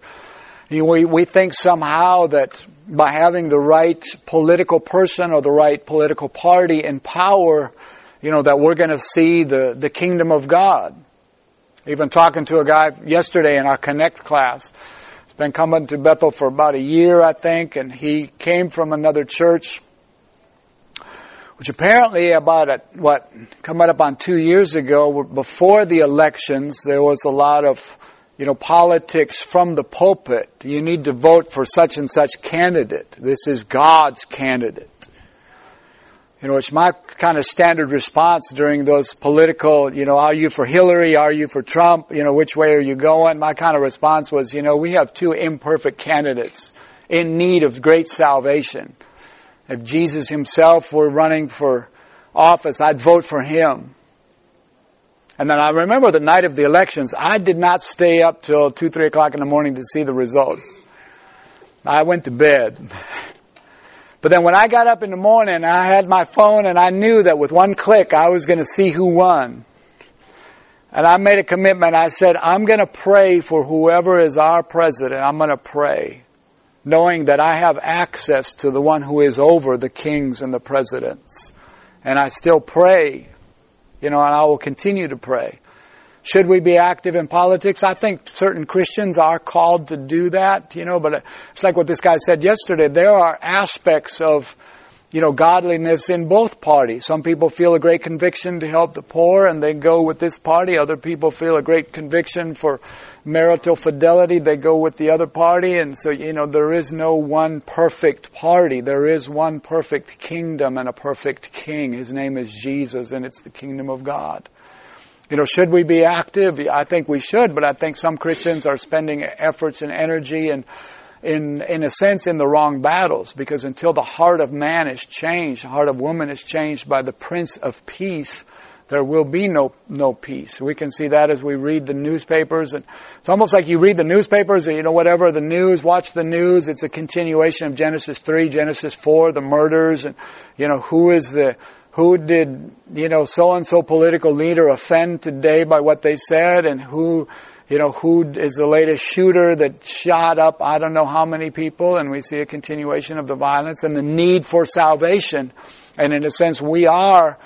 A: somehow that by having the right political person or the right political party in power, that we're going to see the kingdom of God. Even talking to a guy yesterday in our Connect class. He's been coming to Bethel for about a year, I think, and he came from another church, which apparently coming up on 2 years ago, before the elections, there was a lot of, politics from the pulpit. You need to vote for such and such candidate. This is God's candidate. It's my kind of standard response during those political, are you for Hillary? Are you for Trump? Which way are you going? My kind of response was, we have two imperfect candidates in need of great salvation. If Jesus himself were running for office, I'd vote for him. And then I remember the night of the elections, I did not stay up till 2, 3 o'clock in the morning to see the results. I went to bed. But then when I got up in the morning, I had my phone and I knew that with one click I was going to see who won. And I made a commitment. I said, I'm going to pray for whoever is our president. I'm going to pray, knowing that I have access to the one who is over the kings and the presidents. And I still pray, and I will continue to pray. Should we be active in politics? I think certain Christians are called to do that, but it's like what this guy said yesterday. There are aspects of, godliness in both parties. Some people feel a great conviction to help the poor and they go with this party. Other people feel a great conviction for marital fidelity. They go with the other party. And so, there is no one perfect party. There is one perfect kingdom and a perfect king. His name is Jesus, and it's the kingdom of God. Should we be active? I think we should, but I think some Christians are spending efforts and energy and, in a sense, in the wrong battles, because until the heart of man is changed, the heart of woman is changed by the Prince of Peace, there will be no peace. We can see that as we read the newspapers. And it's almost like you read the newspapers, whatever the news, watch the news. It's a continuation of Genesis 3, Genesis 4, the murders, and, who did, so-and-so political leader offend today by what they said, and who is the latest shooter that shot up I don't know how many people, and we see a continuation of the violence and the need for salvation. And in a sense, we are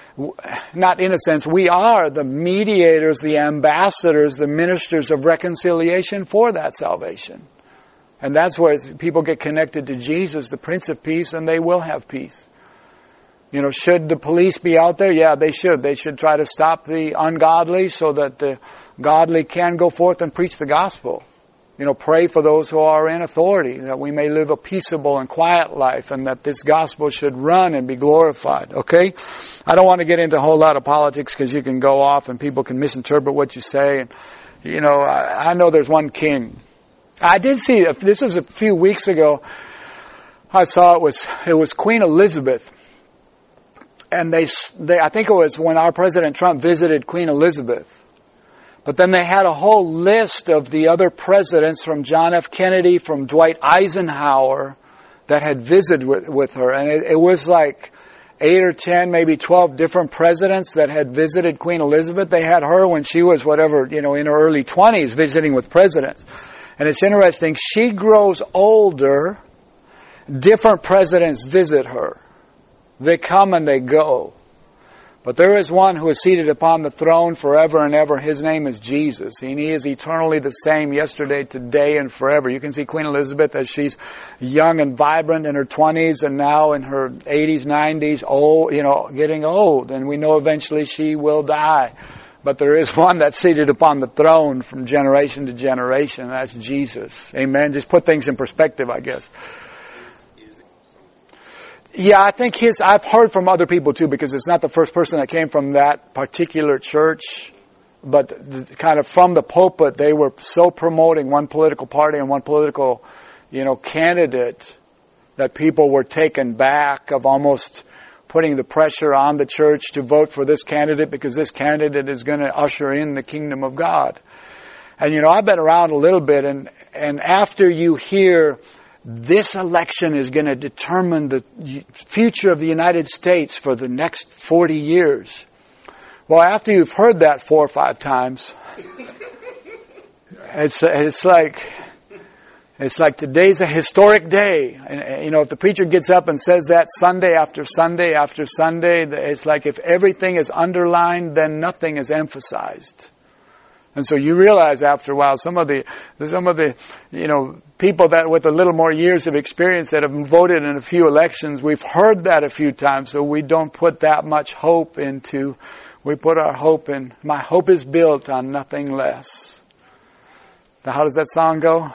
A: the mediators, the ambassadors, the ministers of reconciliation for that salvation. And that's where people get connected to Jesus, the Prince of Peace, and they will have peace. Should the police be out there? Yeah, they should. They should try to stop the ungodly so that the godly can go forth and preach the gospel. Pray for those who are in authority, that we may live a peaceable and quiet life, and that this gospel should run and be glorified. Okay? I don't want to get into a whole lot of politics because you can go off and people can misinterpret what you say. And, I know there's one king. I did see, this was a few weeks ago, I saw it was Queen Elizabeth. And I think it was when our President Trump visited Queen Elizabeth. But then they had a whole list of the other presidents, from John F. Kennedy, from Dwight Eisenhower, that had visited with her. And it was like 8 or 10, maybe 12 different presidents that had visited Queen Elizabeth. They had her when she was in her early 20s visiting with presidents. And it's interesting, she grows older, different presidents visit her. They come and they go. But there is one who is seated upon the throne forever and ever. His name is Jesus. And he is eternally the same yesterday, today, and forever. You can see Queen Elizabeth as she's young and vibrant in her 20s and now in her 80s, 90s, old, getting old. And we know eventually she will die. But there is one that's seated upon the throne from generation to generation. That's Jesus. Amen. Just put things in perspective, I guess. Yeah, I think I've heard from other people too, because it's not the first person that came from that particular church, but kind of from the pulpit, they were so promoting one political party and one political, candidate, that people were taken back of almost putting the pressure on the church to vote for this candidate because this candidate is going to usher in the kingdom of God. And I've been around a little bit, and after you hear this election is going to determine the future of the United States for the next 40 years. Well, after you've heard that 4 or 5 times, it's like today's a historic day. And, if the preacher gets up and says that Sunday after Sunday after Sunday, it's like if everything is underlined, then nothing is emphasized. And so you realize after a while, some of the people that with a little more years of experience that have voted in a few elections, we've heard that a few times, so we don't put that much hope into, we put our hope in, my hope is built on nothing less. Now, how does that song go?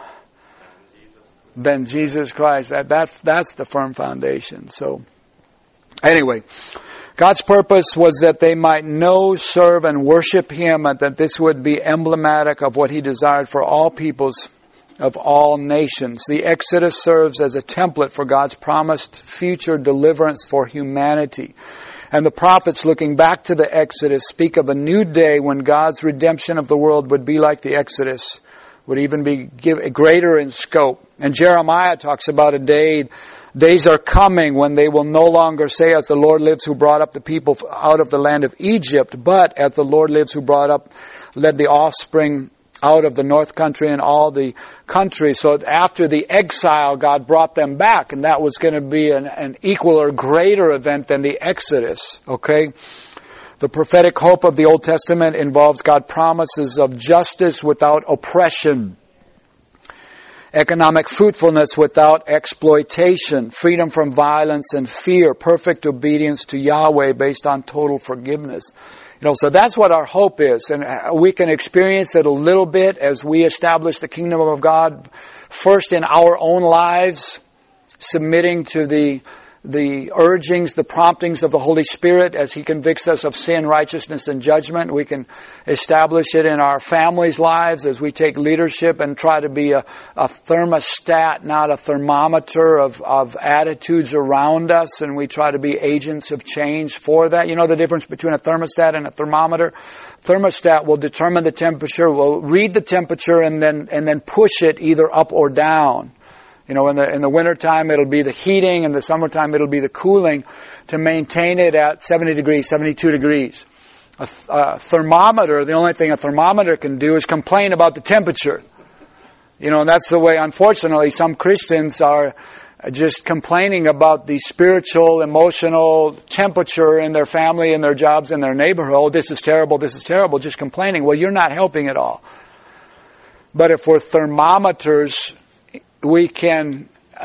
A: Than Jesus Christ. That's the firm foundation. So, anyway, God's purpose was that they might know, serve, and worship Him, and that this would be emblematic of what He desired for all peoples of all nations. The Exodus serves as a template for God's promised future deliverance for humanity. And the prophets, looking back to the Exodus, speak of a new day when God's redemption of the world would be like the Exodus, would even be greater in scope. And Jeremiah talks about days are coming when they will no longer say, as the Lord lives who brought up the people out of the land of Egypt, but as the Lord lives who led the offspring out of the north country and all the country. So after the exile, God brought them back, and that was going to be an equal or greater event than the Exodus. Okay? The prophetic hope of the Old Testament involves God's promises of justice without oppression, economic fruitfulness without exploitation, freedom from violence and fear, perfect obedience to Yahweh based on total forgiveness. So that's what our hope is. And we can experience it a little bit as we establish the kingdom of God, first in our own lives, submitting to the urgings, the promptings of the Holy Spirit as He convicts us of sin, righteousness, and judgment. We can establish it in our families' lives as we take leadership and try to be a thermostat, not a thermometer of attitudes around us, and we try to be agents of change for that. You know the difference between a thermostat and a thermometer? Thermostat will determine the temperature, will read the temperature, and then push it either up or down. In the wintertime, it'll be the heating. In the summertime, it'll be the cooling to maintain it at 70 degrees, 72 degrees. A thermometer, the only thing a thermometer can do is complain about the temperature. And that's the way, unfortunately, some Christians are just complaining about the spiritual, emotional temperature in their family, in their jobs, in their neighborhood. Oh, this is terrible, just complaining. Well, you're not helping at all. But if we're thermometers, we can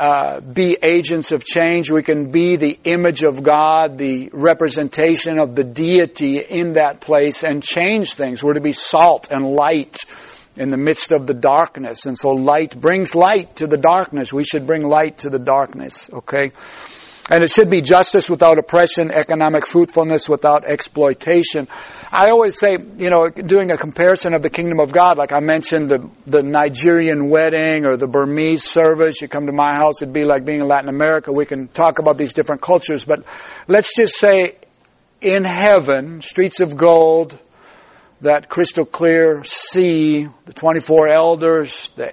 A: be agents of change. We can be the image of God, the representation of the deity in that place, and change things. We're to be salt and light in the midst of the darkness. And so light brings light to the darkness. We should bring light to the darkness, okay? And it should be justice without oppression, economic fruitfulness without exploitation. I always say, doing a comparison of the kingdom of God, like I mentioned the Nigerian wedding or the Burmese service. You come to my house, it'd be like being in Latin America. We can talk about these different cultures, but let's just say in heaven, streets of gold, that crystal clear sea, the 24 elders, the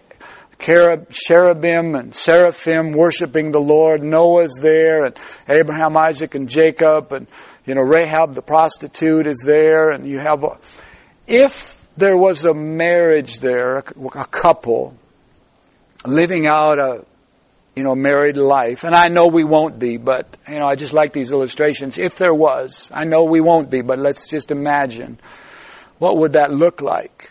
A: cherubim and seraphim worshiping the Lord. Noah's there, and Abraham, Isaac, and Jacob, and Rahab the prostitute is there, and you have if there was a marriage there, a couple living out a married life, and I know we won't be, but I just like these illustrations. If there was, I know we won't be, but let's just imagine, what would that look like?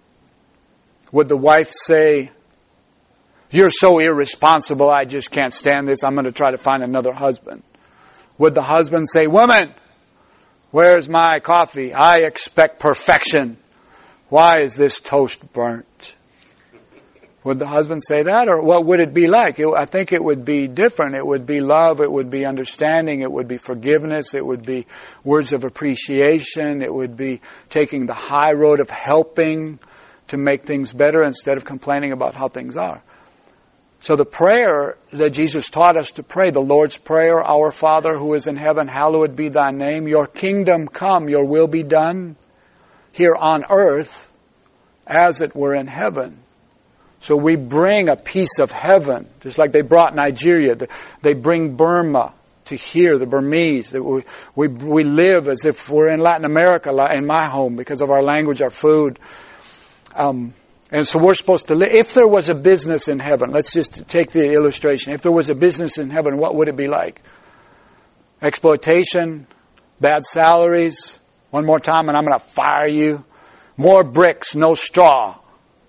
A: Would the wife say, "You're so irresponsible, I just can't stand this, I'm going to try to find another husband"? Would the husband say, "Woman, where's my coffee? I expect perfection. Why is this toast burnt?" Would the husband say that? Or what would it be like? I think it would be different. It would be love. It would be understanding. It would be forgiveness. It would be words of appreciation. It would be taking the high road of helping to make things better instead of complaining about how things are. So the prayer that Jesus taught us to pray, the Lord's Prayer, Our Father who is in heaven, hallowed be thy name. Your kingdom come, your will be done here on earth as it were in heaven. So we bring a piece of heaven, just like they brought Nigeria. They bring Burma to here, the Burmese. We live as if we're in Latin America, in my home, because of our language, our food. And so we're supposed to live. If there was a business in heaven, let's just take the illustration. If there was a business in heaven, what would it be like? Exploitation, bad salaries. One more time and I'm going to fire you. More bricks, no straw.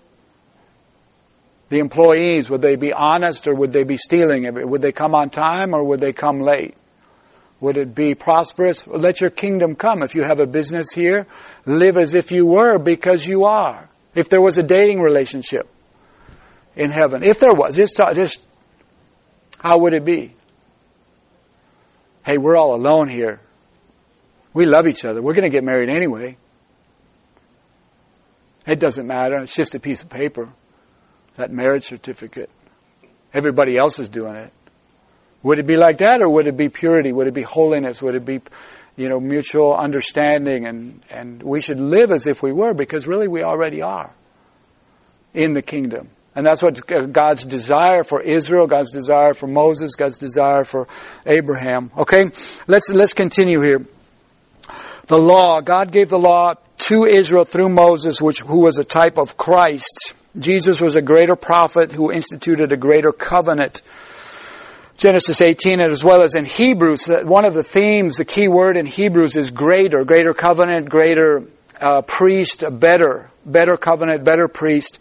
A: The employees, would they be honest or would they be stealing? Would they come on time or would they come late? Would it be prosperous? Let your kingdom come. If you have a business here, live as if you were, because you are. If there was a dating relationship in heaven, if there was, just how would it be? Hey, we're all alone here. We love each other. We're going to get married anyway. It doesn't matter. It's just a piece of paper. That marriage certificate. Everybody else is doing it. Would it be like that, or would it be purity? Would it be holiness? Would it be, mutual understanding? And we should live as if we were, because really we already are in the kingdom. And that's what God's desire for Israel, God's desire for Moses, God's desire for Abraham. Okay, let's continue here. The law, God gave the law to Israel through Moses, who was a type of Christ. Jesus was a greater prophet who instituted a greater covenant. Genesis 18, as well as in Hebrews, one of the themes, the key word in Hebrews is greater covenant, greater priest, better covenant, better priest,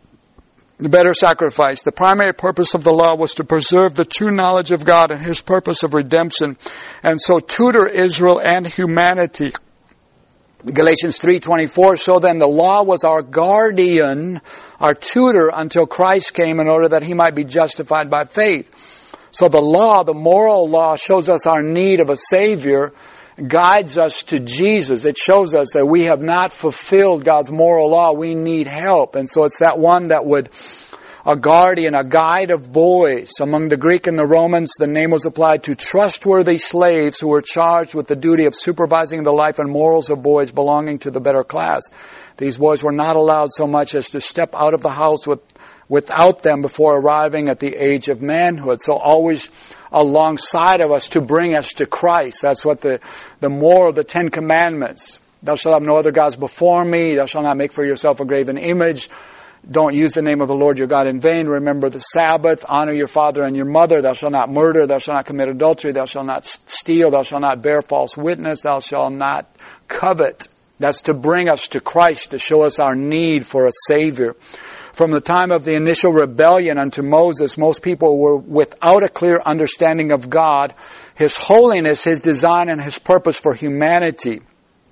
A: better sacrifice. The primary purpose of the law was to preserve the true knowledge of God and His purpose of redemption, and so tutor Israel and humanity. Galatians 3:24, so then the law was our guardian, our tutor until Christ came in order that He might be justified by faith. So the law, the moral law, shows us our need of a Savior, guides us to Jesus. It shows us that we have not fulfilled God's moral law. We need help. And so it's that one that would, a guardian, a guide of boys. Among the Greek and the Romans, the name was applied to trustworthy slaves who were charged with the duty of supervising the life and morals of boys belonging to the better class. These boys were not allowed so much as to step out of the house without them before arriving at the age of manhood. So always alongside of us to bring us to Christ. That's what the moral of the Ten Commandments. Thou shalt have no other gods before me. Thou shalt not make for yourself a graven image. Don't use the name of the Lord your God in vain. Remember the Sabbath. Honor your father and your mother. Thou shalt not murder. Thou shalt not commit adultery. Thou shalt not steal. Thou shalt not bear false witness. Thou shalt not covet. That's to bring us to Christ, to show us our need for a Savior. From the time of the initial rebellion unto Moses, most people were without a clear understanding of God, His holiness, His design, and His purpose for humanity.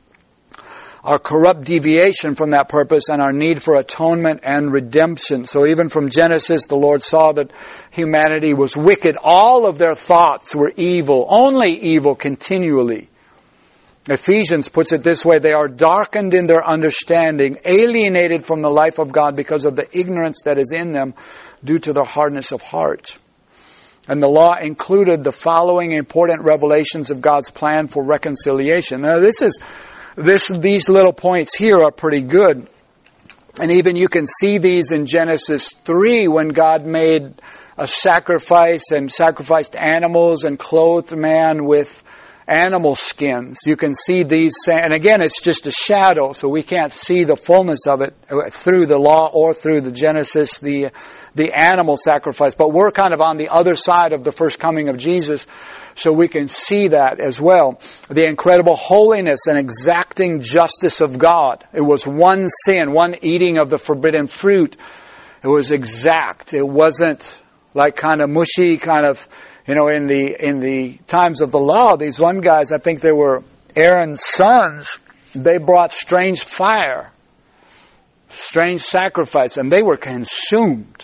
A: Our corrupt deviation from that purpose and our need for atonement and redemption. So even from Genesis, the Lord saw that humanity was wicked. All of their thoughts were evil, only evil continually. Ephesians puts it this way, they are darkened in their understanding, alienated from the life of God because of the ignorance that is in them due to their hardness of heart. And the law included the following important revelations of God's plan for reconciliation. Now these little points here are pretty good. And even you can see these in Genesis 3 when God made a sacrifice and sacrificed animals and clothed man with animal skins. You can see these, and again, it's just a shadow, so we can't see the fullness of it through the law or through the Genesis, the animal sacrifice. But we're kind of on the other side of the first coming of Jesus, so we can see that as well. The incredible holiness and exacting justice of God. It was one sin, one eating of the forbidden fruit. It was exact. It wasn't like kind of mushy, kind of, in the times of the law, these one guys, I think they were Aaron's sons, they brought strange fire, strange sacrifice, and they were consumed.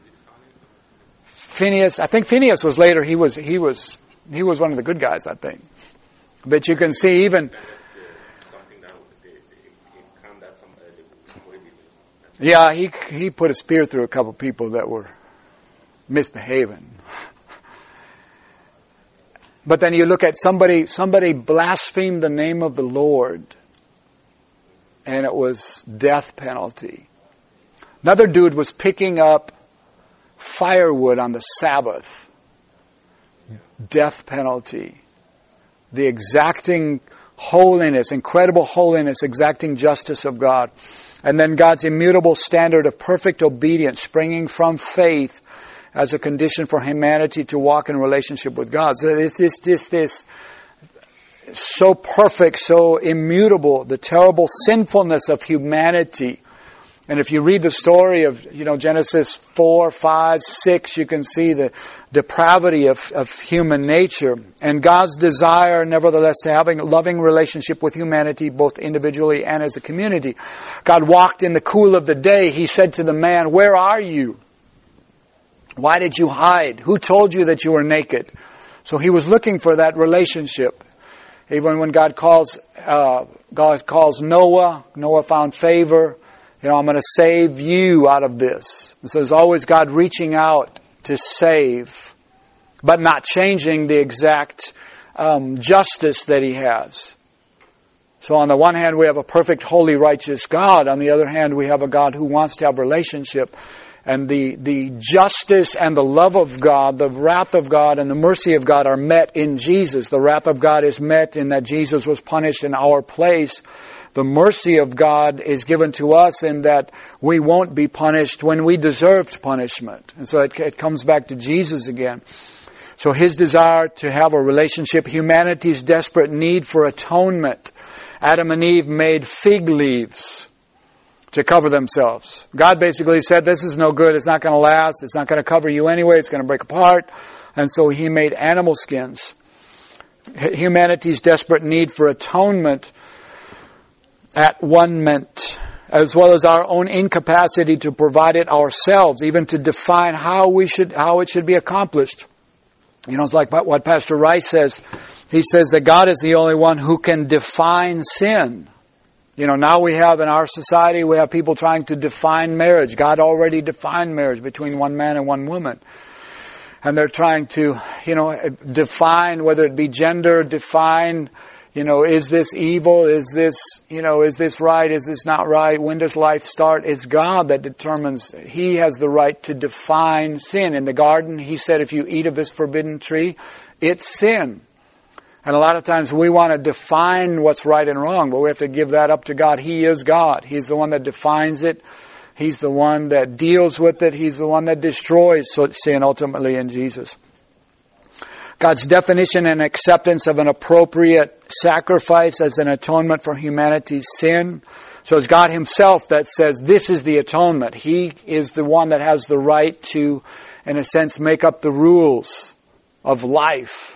A: Phineas was later, he was one of the good guys, I think. But you can see even, yeah, he put a spear through a couple people that were misbehaving. But then you look at somebody blasphemed the name of the Lord, and it was death penalty. Another dude was picking up firewood on the Sabbath. Death penalty. The exacting holiness, incredible holiness, exacting justice of God. And then God's immutable standard of perfect obedience springing from faith as a condition for humanity to walk in relationship with God. So it's so perfect, so immutable, the terrible sinfulness of humanity. And if you read the story of, Genesis 4, 5, 6, you can see the depravity of human nature. And God's desire, nevertheless, to having a loving relationship with humanity, both individually and as a community. God walked in the cool of the day. He said to the man, "Where are you? Why did you hide? Who told you that you were naked?" So He was looking for that relationship. Even when God calls Noah, Noah found favor. I'm going to save you out of this. And so there's always God reaching out to save, but not changing the exact justice that He has. So on the one hand, we have a perfect, holy, righteous God. On the other hand, we have a God who wants to have relationship. And the justice and the love of God, the wrath of God and the mercy of God are met in Jesus. The wrath of God is met in that Jesus was punished in our place. The mercy of God is given to us in that we won't be punished when we deserved punishment. And so it comes back to Jesus again. So His desire to have a relationship, humanity's desperate need for atonement. Adam and Eve made fig leaves to cover themselves. God basically said, this is no good, it's not going to last, it's not going to cover you anyway, it's going to break apart. And so He made animal skins. Humanity's desperate need for atonement at one meant, as well as our own incapacity to provide it ourselves, even to define how it should be accomplished. It's like what Pastor Rice says. He says that God is the only one who can define sin. Now we have in our society, we have people trying to define marriage. God already defined marriage between one man and one woman. And they're trying to, define, whether it be gender, define, is this evil? Is this right? Is this not right? When does life start? It's God that determines. He has the right to define sin. In the garden, He said, if you eat of this forbidden tree, it's sin. And a lot of times we want to define what's right and wrong, but we have to give that up to God. He is God. He's the one that defines it. He's the one that deals with it. He's the one that destroys sin ultimately in Jesus. God's definition and acceptance of an appropriate sacrifice as an atonement for humanity's sin. So it's God Himself that says this is the atonement. He is the one that has the right to, in a sense, make up the rules of life,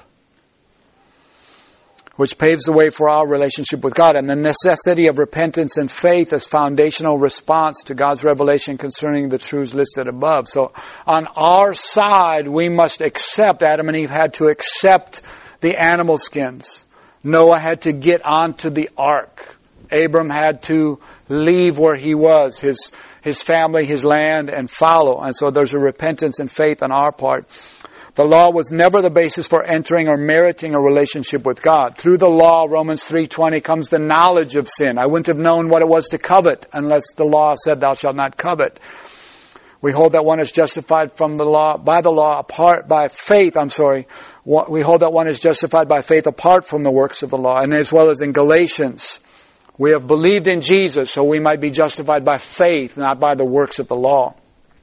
A: which paves the way for our relationship with God. And the necessity of repentance and faith as foundational response to God's revelation concerning the truths listed above. So on our side, we must accept, Adam and Eve had to accept the animal skins. Noah had to get onto the ark. Abram had to leave where he was, his family, his land, and follow. And so there's a repentance and faith on our part. The law was never the basis for entering or meriting a relationship with God. Through the law, Romans 3:20, comes the knowledge of sin. I wouldn't have known what it was to covet unless the law said, thou shalt not covet. We hold that one is justified from the law, by faith. We hold that one is justified by faith apart from the works of the law. And as well as in Galatians, we have believed in Jesus so we might be justified by faith, not by the works of the law.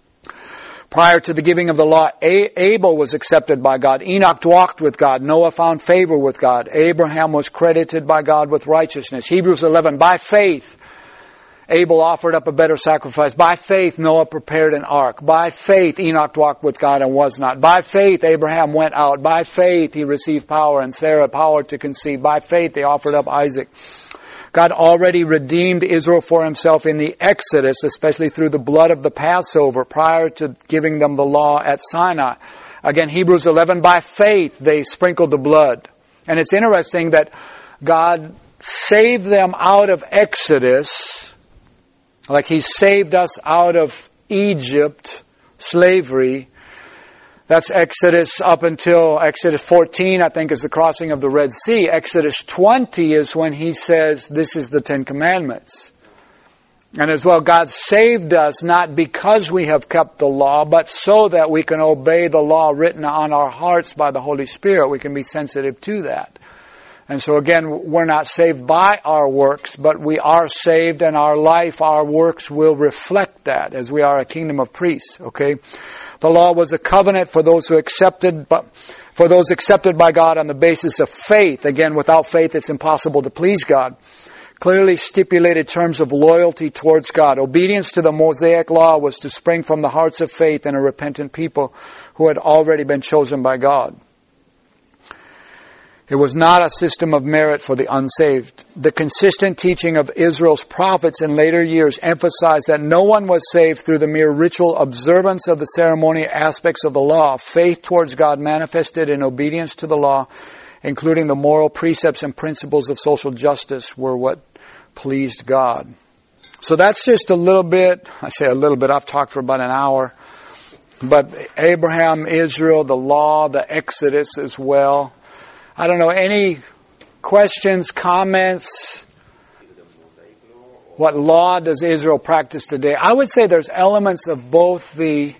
A: Prior to the giving of the law, Abel was accepted by God. Enoch walked with God. Noah found favor with God. Abraham was credited by God with righteousness. Hebrews 11, by faith, Abel offered up a better sacrifice. By faith, Noah prepared an ark. By faith, Enoch walked with God and was not. By faith, Abraham went out. By faith, he received power, and Sarah power to conceive. By faith, they offered up Isaac. God already redeemed Israel for Himself in the Exodus, especially through the blood of the Passover, prior to giving them the law at Sinai. Again, Hebrews 11, by faith they sprinkled the blood. And it's interesting that God saved them out of Exodus, like He saved us out of Egypt, slavery. That's Exodus up until Exodus 14, I think, is the crossing of the Red Sea. Exodus 20 is when He says, this is the Ten Commandments. And as well, God saved us not because we have kept the law, but so that we can obey the law written on our hearts by the Holy Spirit. We can be sensitive to that. And so again, we're not saved by our works, but we are saved, and our life, our works will reflect that as we are a kingdom of priests, okay? The law was a covenant for those accepted by God on the basis of faith. Again, without faith, it's impossible to please God. Clearly stipulated terms of loyalty towards God. Obedience to the Mosaic law was to spring from the hearts of faith in a repentant people who had already been chosen by God. It was not a system of merit for the unsaved. The consistent teaching of Israel's prophets in later years emphasized that no one was saved through the mere ritual observance of the ceremonial aspects of the law. Faith towards God manifested in obedience to the law, including the moral precepts and principles of social justice, were what pleased God. So that's just a little bit, I say a little bit, I've talked for about an hour. But Abraham, Israel, the law, the Exodus as well. I don't know, any questions, comments? What law does Israel practice today? I would say there's elements of both the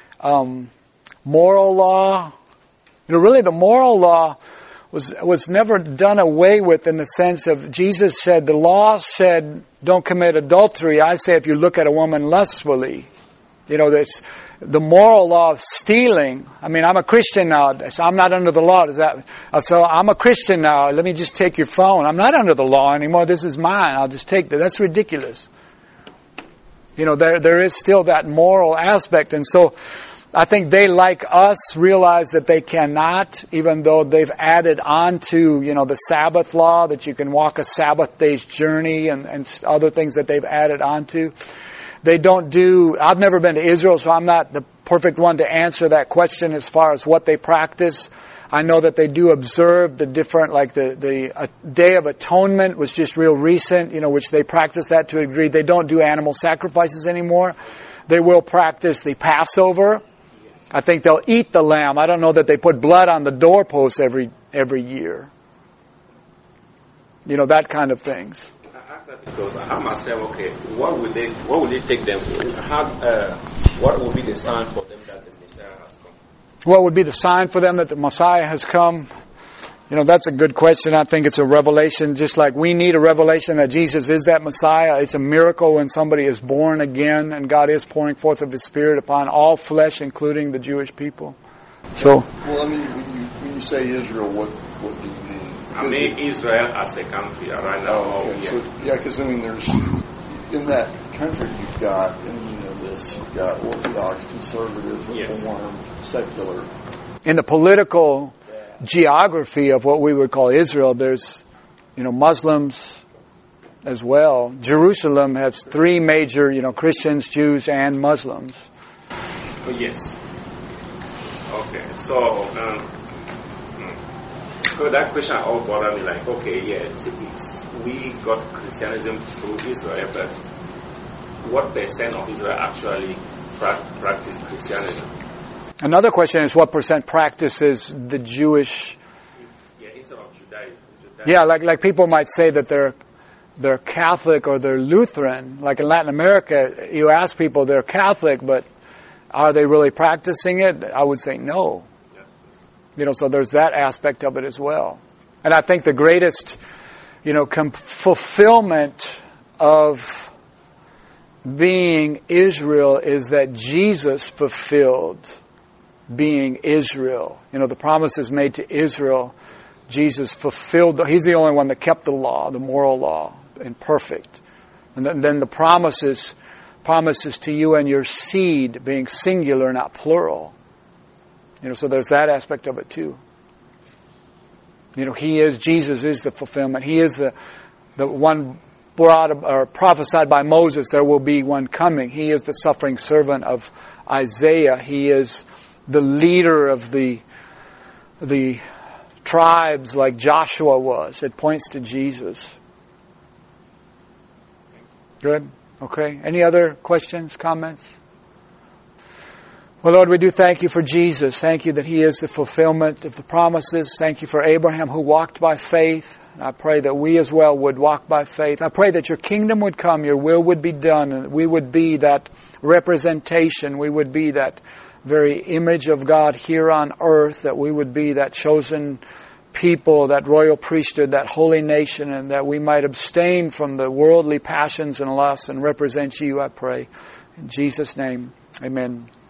A: moral law. Really the moral law was never done away with in the sense of Jesus said, the law said, don't commit adultery. I say if you look at a woman lustfully. This the moral law of stealing. I'm a Christian now, so I'm not under the law. So I'm a Christian now. Let me just take your phone. I'm not under the law anymore. This is mine. I'll just take that. That's ridiculous. There is still that moral aspect. And so I think they, like us, realize that they cannot, even though they've added on to, the Sabbath law, that you can walk a Sabbath day's journey and other things that they've added on to. They don't do, I've never been to Israel, so I'm not the perfect one to answer that question as far as what they practice. I know that they do observe the different, like the Day of Atonement was just real recent, which they practice that to a degree. They don't do animal sacrifices anymore. They will practice the Passover. I think they'll eat the lamb. I don't know that they put blood on the doorposts every year. That kind of things.
B: Because I asked myself, okay, what would they take them? What would be the sign for them that the Messiah has come?
A: What would be the sign for them that the Messiah has come? That's a good question. I think it's a revelation, just like we need a revelation that Jesus is that Messiah. It's a miracle when somebody is born again and God is pouring forth of His Spirit upon all flesh, including the Jewish people. So,
C: when you say Israel, what do you mean?
B: I mean Israel as a country right now.
C: Oh, okay. Because there's in that country you've got you've got Orthodox, conservative, Reform, secular.
A: In the political geography of what we would call Israel, there's Muslims as well. Jerusalem has three major Christians, Jews, and Muslims.
B: Yes. Okay, so that question all bothered me. Like, okay, yes, we got Christianism through Israel, but what percent of Israel actually practice Christianism? Another question is what percent practices the Jewish? Yeah, instead of Judaism.
A: Yeah, like people might say that they're Catholic or they're Lutheran. Like in Latin America, you ask people they're Catholic, but are they really practicing it? I would say no. So there's that aspect of it as well. And I think the greatest, fulfillment of being Israel is that Jesus fulfilled being Israel. The promises made to Israel, Jesus fulfilled. He's the only one that kept the law, the moral law, and perfect. And then the promises to you and your seed being singular, not plural. So there's that aspect of it too. Jesus is the fulfillment. He is the one brought or prophesied by Moses. There will be one coming. He is the suffering servant of Isaiah. He is the leader of the tribes like Joshua was. It points to Jesus. Good? Okay. Any other questions, comments? Well, Lord, we do thank you for Jesus. Thank you that He is the fulfillment of the promises. Thank you for Abraham who walked by faith. I pray that we as well would walk by faith. I pray that your kingdom would come, your will would be done, and we would be that representation. We would be that very image of God here on earth, that we would be that chosen people, that royal priesthood, that holy nation, and that we might abstain from the worldly passions and lusts and represent you, I pray. In Jesus' name, amen.